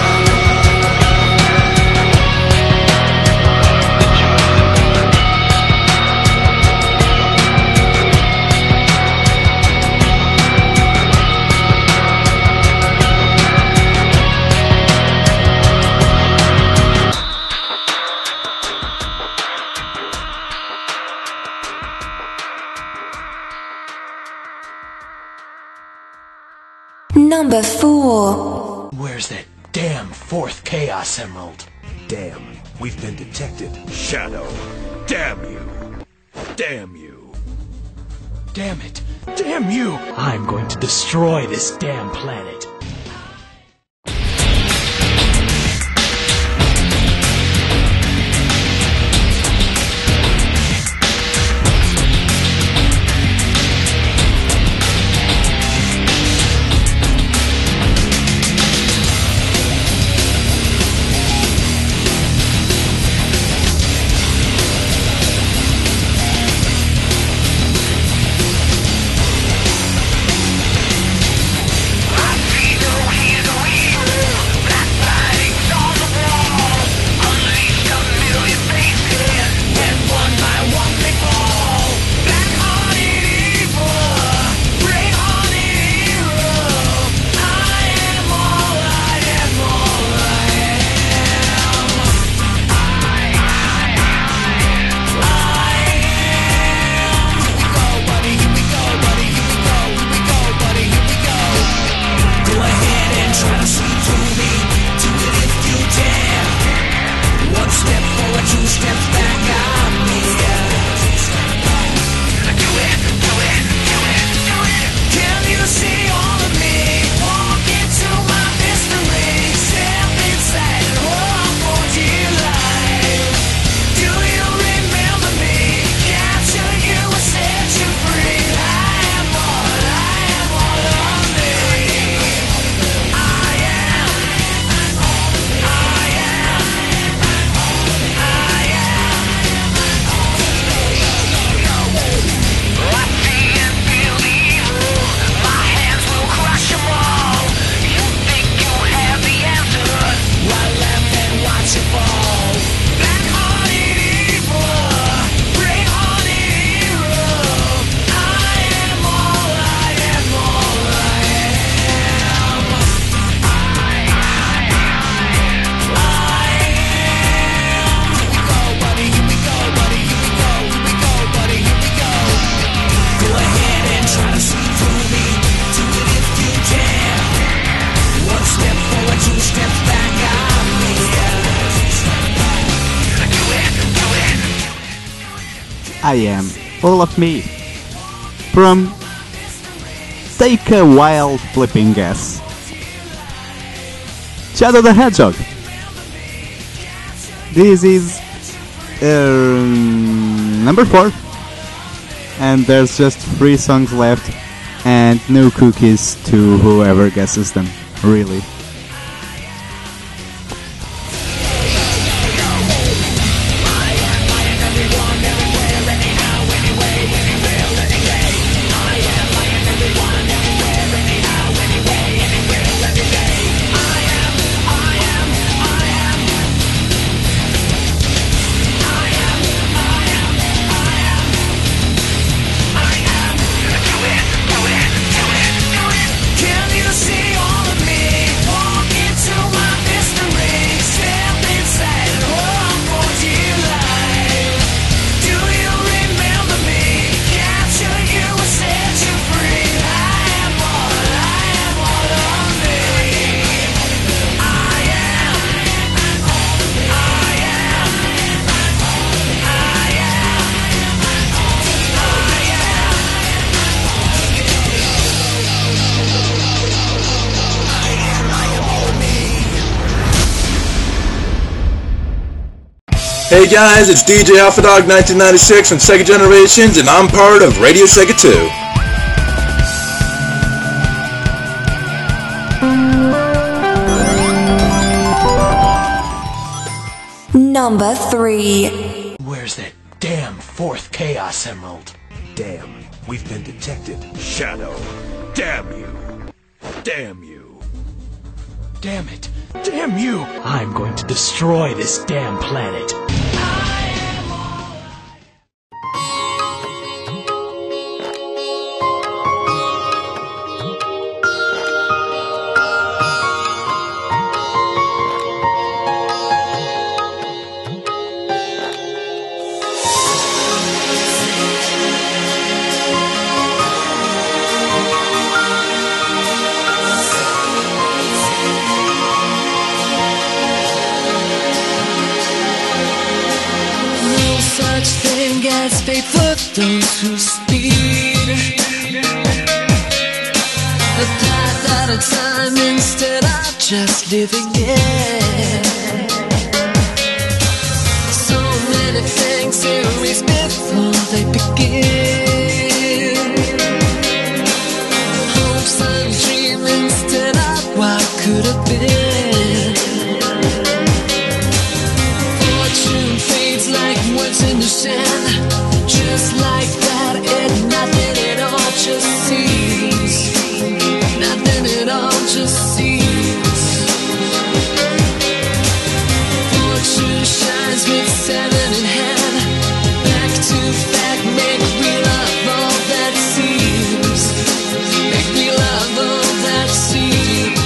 Number four. Where's that damn fourth Chaos Emerald? Damn, we've been detected. Shadow, damn you. Damn you. Damn it. Damn you. I'm going to destroy this damn planet. I feel I Am, All of Me, from Take a Wild Flipping Guess, Shadow the Hedgehog. This is um, number four, and there's just three songs left and no cookies to whoever guesses them, really. Hey guys, it's D J Alpha Dog nineteen ninety-six from Sega Generations, and I'm part of Radio Sega two. Number three. Where's that damn fourth Chaos Emerald? Damn, we've been detected. Shadow, damn you. Damn you. Damn it. Damn you! I'm going to destroy this damn planet. As fate for those who speed, a path at a time instead of just living it. So many things erase before they begin. Hopes and dreams instead of what could have been. Fortune fades like words in the sand. Just like that, and nothing at all just seems. Nothing at all just seems. Fortune shines with seven in hand. Back to back, make me love all that seems. Make me love all that seems.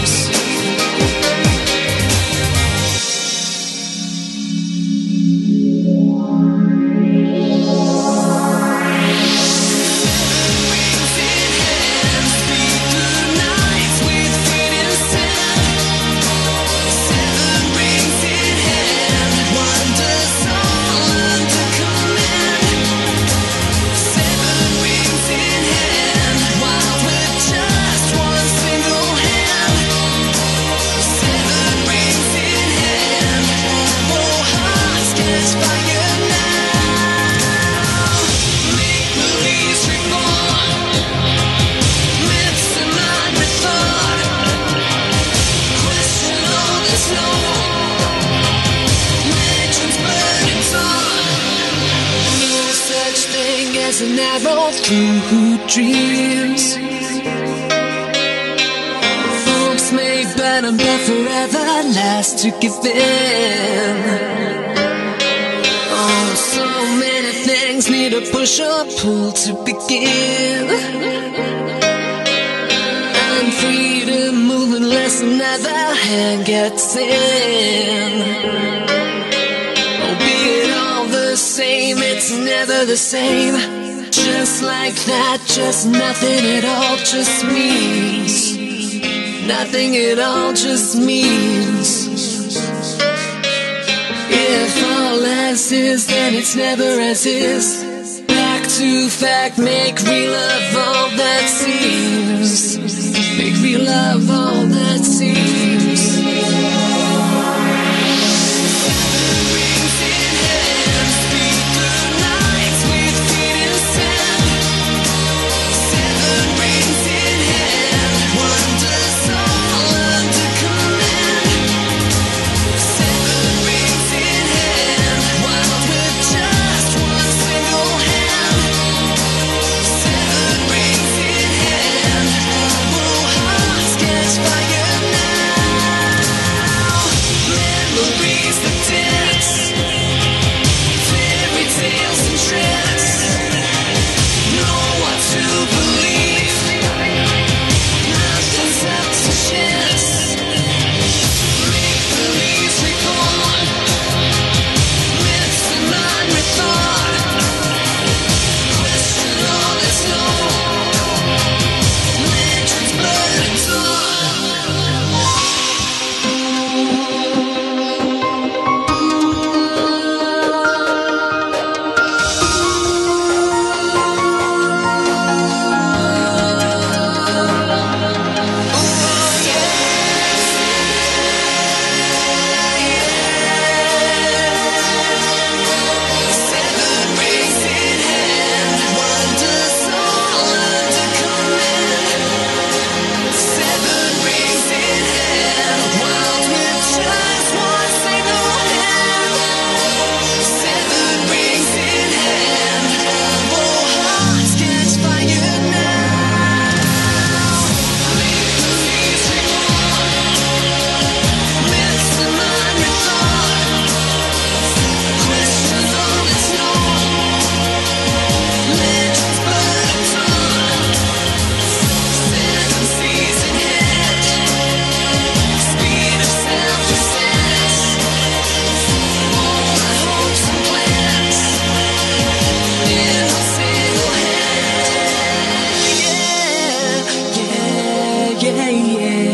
As an arrow through dreams, folks may bend and but forever last to give in. Oh, so many things need a push or pull to begin. And freedom moving less than ever hand gets in. Oh, be it all the same, it's never the same. Just like that, just nothing at all just means. Nothing at all just means. If all as is, then it's never as is. to fact, make real of all that seems. Make real of all that seems. Seven rings in hand, speed through nights with feet in sand. Seven rings in hand, wonders all under command. Seven rings in hand, wild with just one single hand. Seven rings in hand, all hearts catch fire now. Memories that dance, fairy tales and trance. Know what to believe, nothing's up to chance. Make believe reborn, myths and mind rethought. Question all that's known, legends, blood and seven rings in hand, wonders all under command. Seven rings in hand, wild with just one single hand. Seven rings in hand, all hearts catch fire now. Make believe reborn, myths and mind rethought. Question all that's known, legends, blood and tongue. Seven seas in hand, speed of sound descends. All my hopes and plans in a single hand. Yeah, yeah, yeah,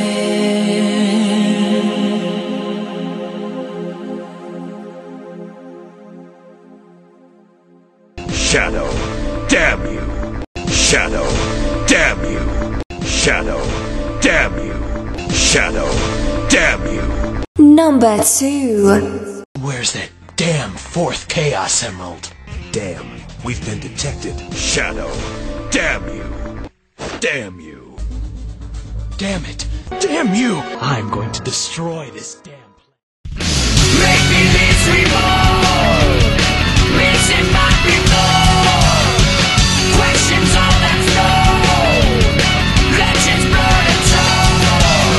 Shadow, damn you! Shadow, damn you! Shadow, damn you! Shadow, damn you! Number two. Where's that damn fourth Chaos Emerald? Damn, we've been detected. Shadow, damn you! Damn you! Damn it! Damn you! I'm going to destroy this damn place. Make believe reborn, myths and mind rethought. Questions all that's known, legends, blood and tongue.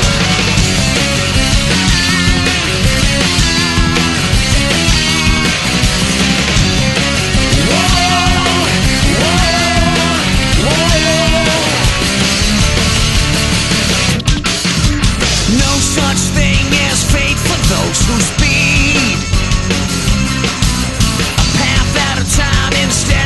No such thing as fate for those who speed a path out of time instead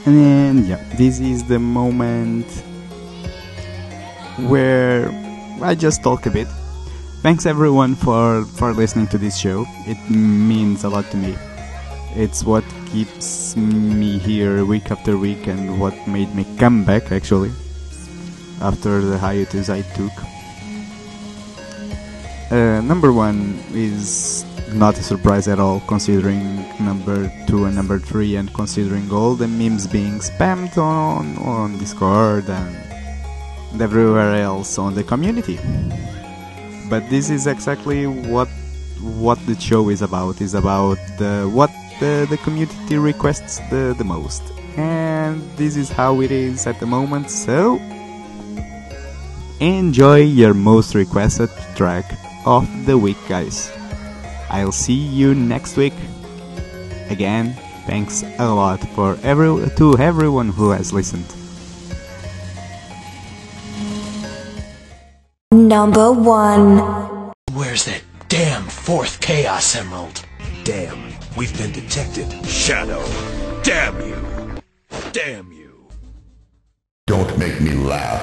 And yeah, this is the moment where I just talk a bit. Thanks everyone for, for listening to this show. It means a lot to me. It's what keeps me here week after week and what made me come back actually after the hiatus I took. Uh, number one is not a surprise at all, considering number two and number three, and considering all the memes being spammed on on Discord and, and everywhere else on the community. But this is exactly what what the show is about. Is about the, what the, the community requests the, the most, and this is how it is at the moment. So enjoy your most requested track of the week, guys. I'll see you next week. Again, thanks a lot for every to everyone who has listened. Number one. Where's that damn fourth Chaos Emerald? Damn, we've been detected. Shadow, damn you. Damn you. Don't make me laugh.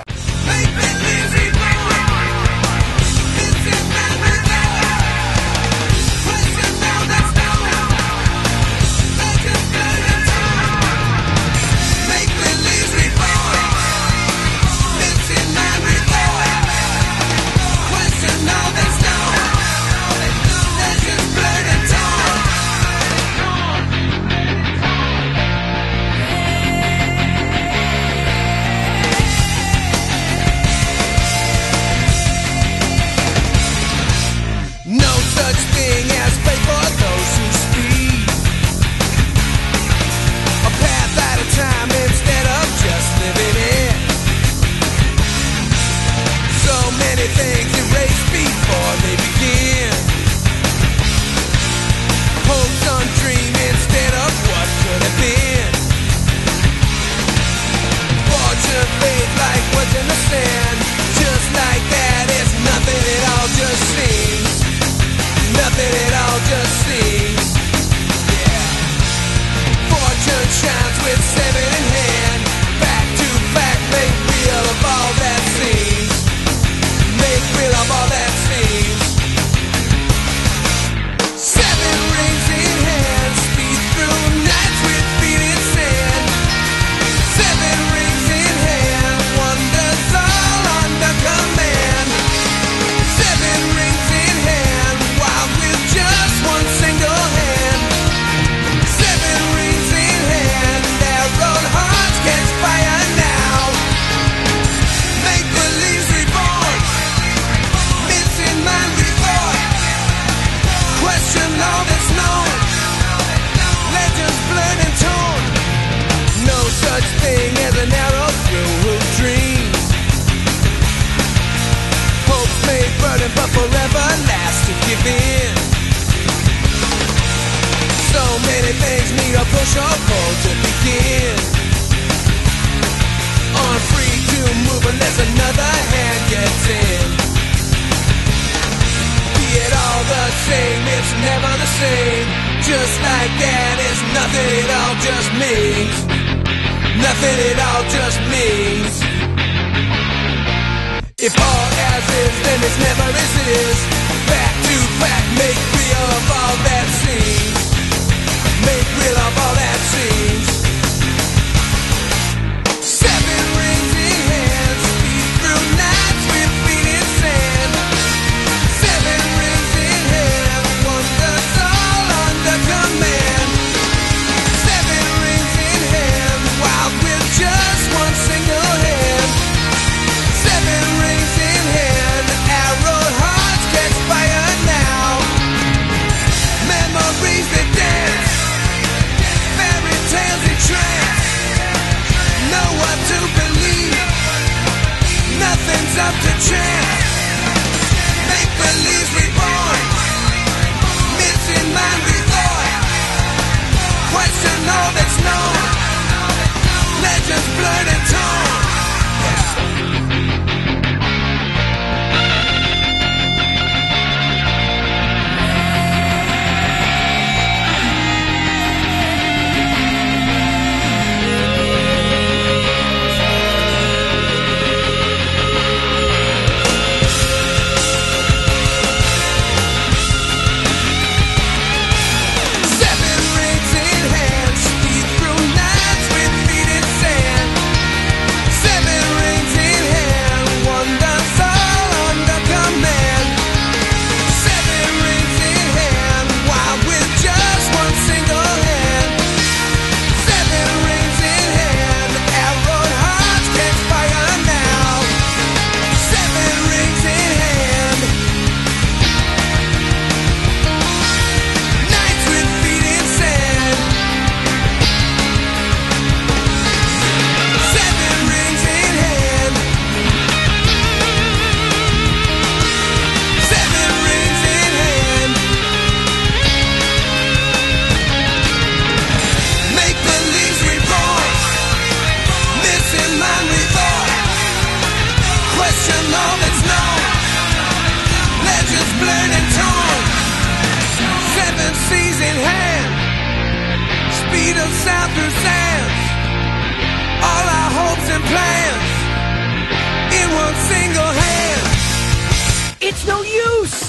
It's no use!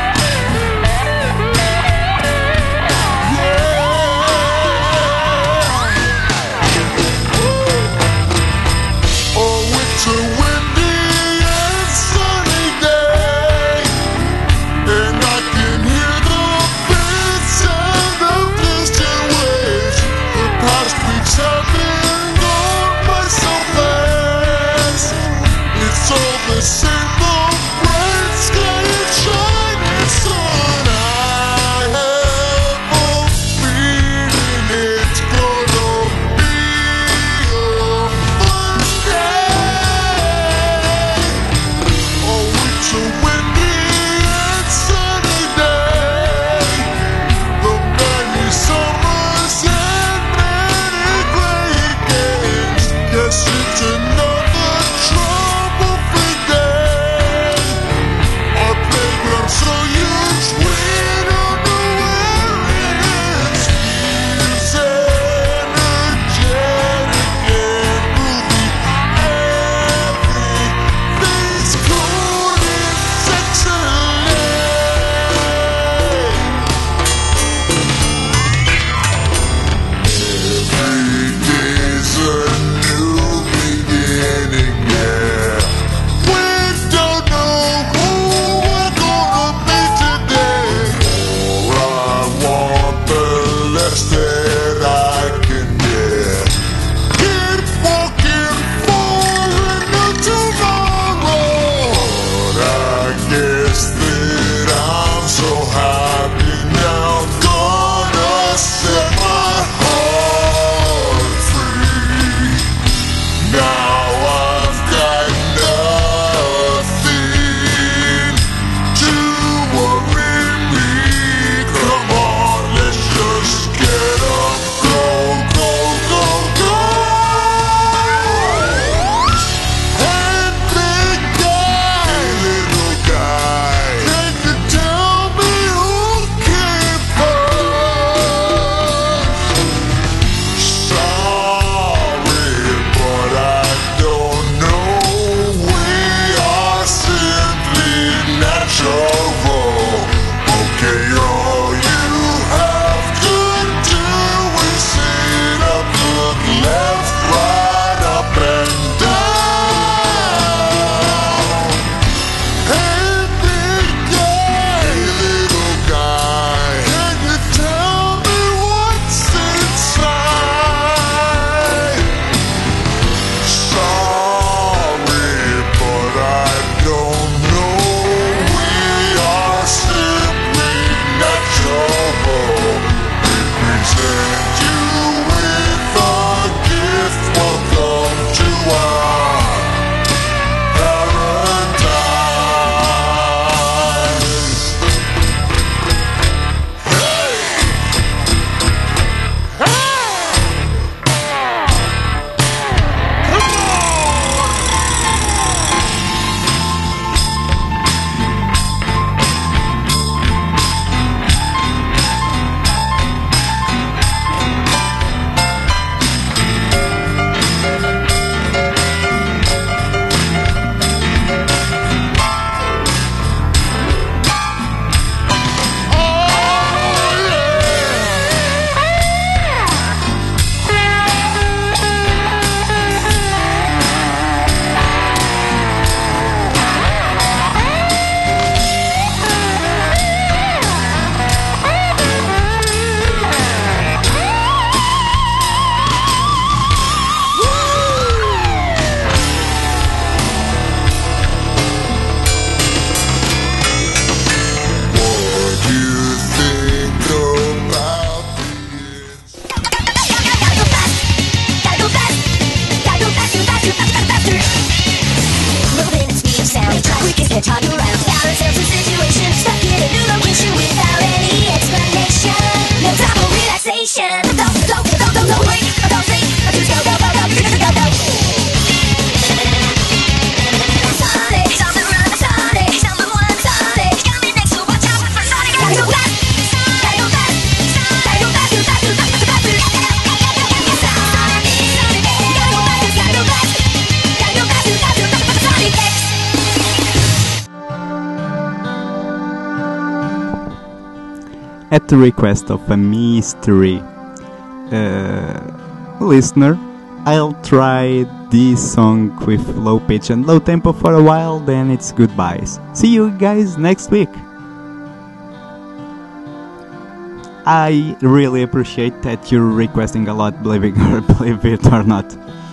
Yeah. at the request of a mystery uh, listener, I'll try this song with low pitch and low tempo for a while, then it's goodbyes. See you guys next week. I really appreciate that you're requesting a lot, believe it or, believe it or not.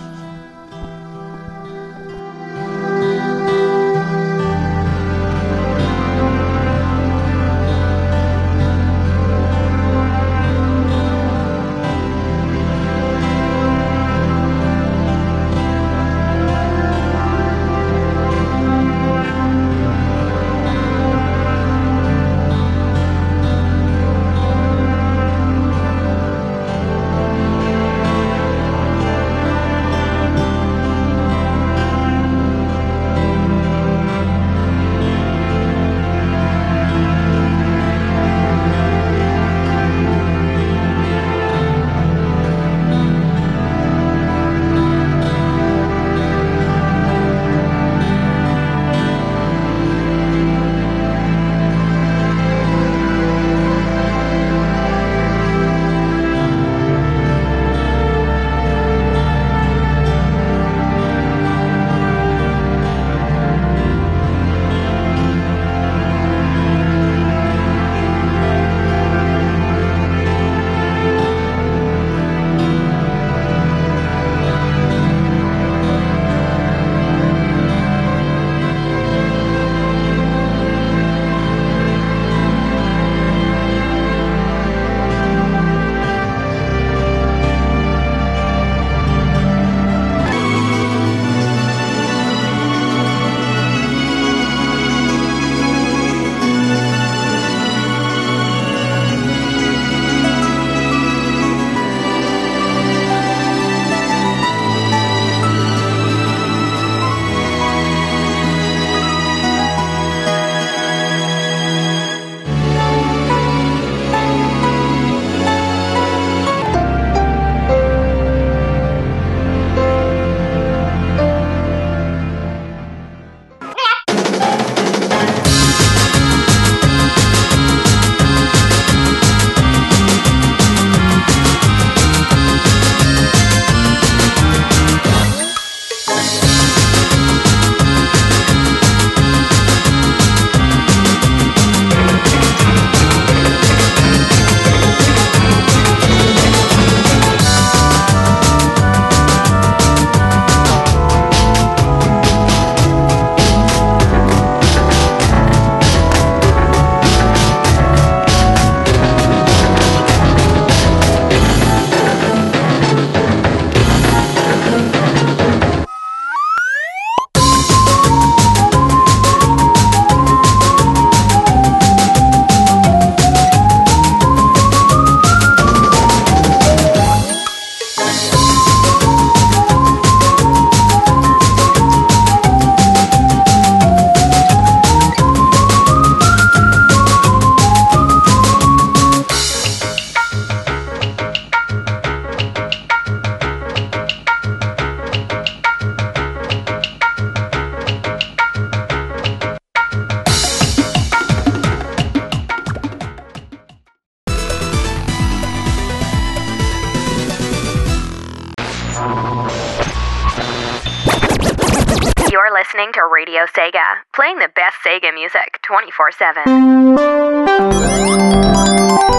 listening to Radio Sega, playing the best Sega music twenty-four seven.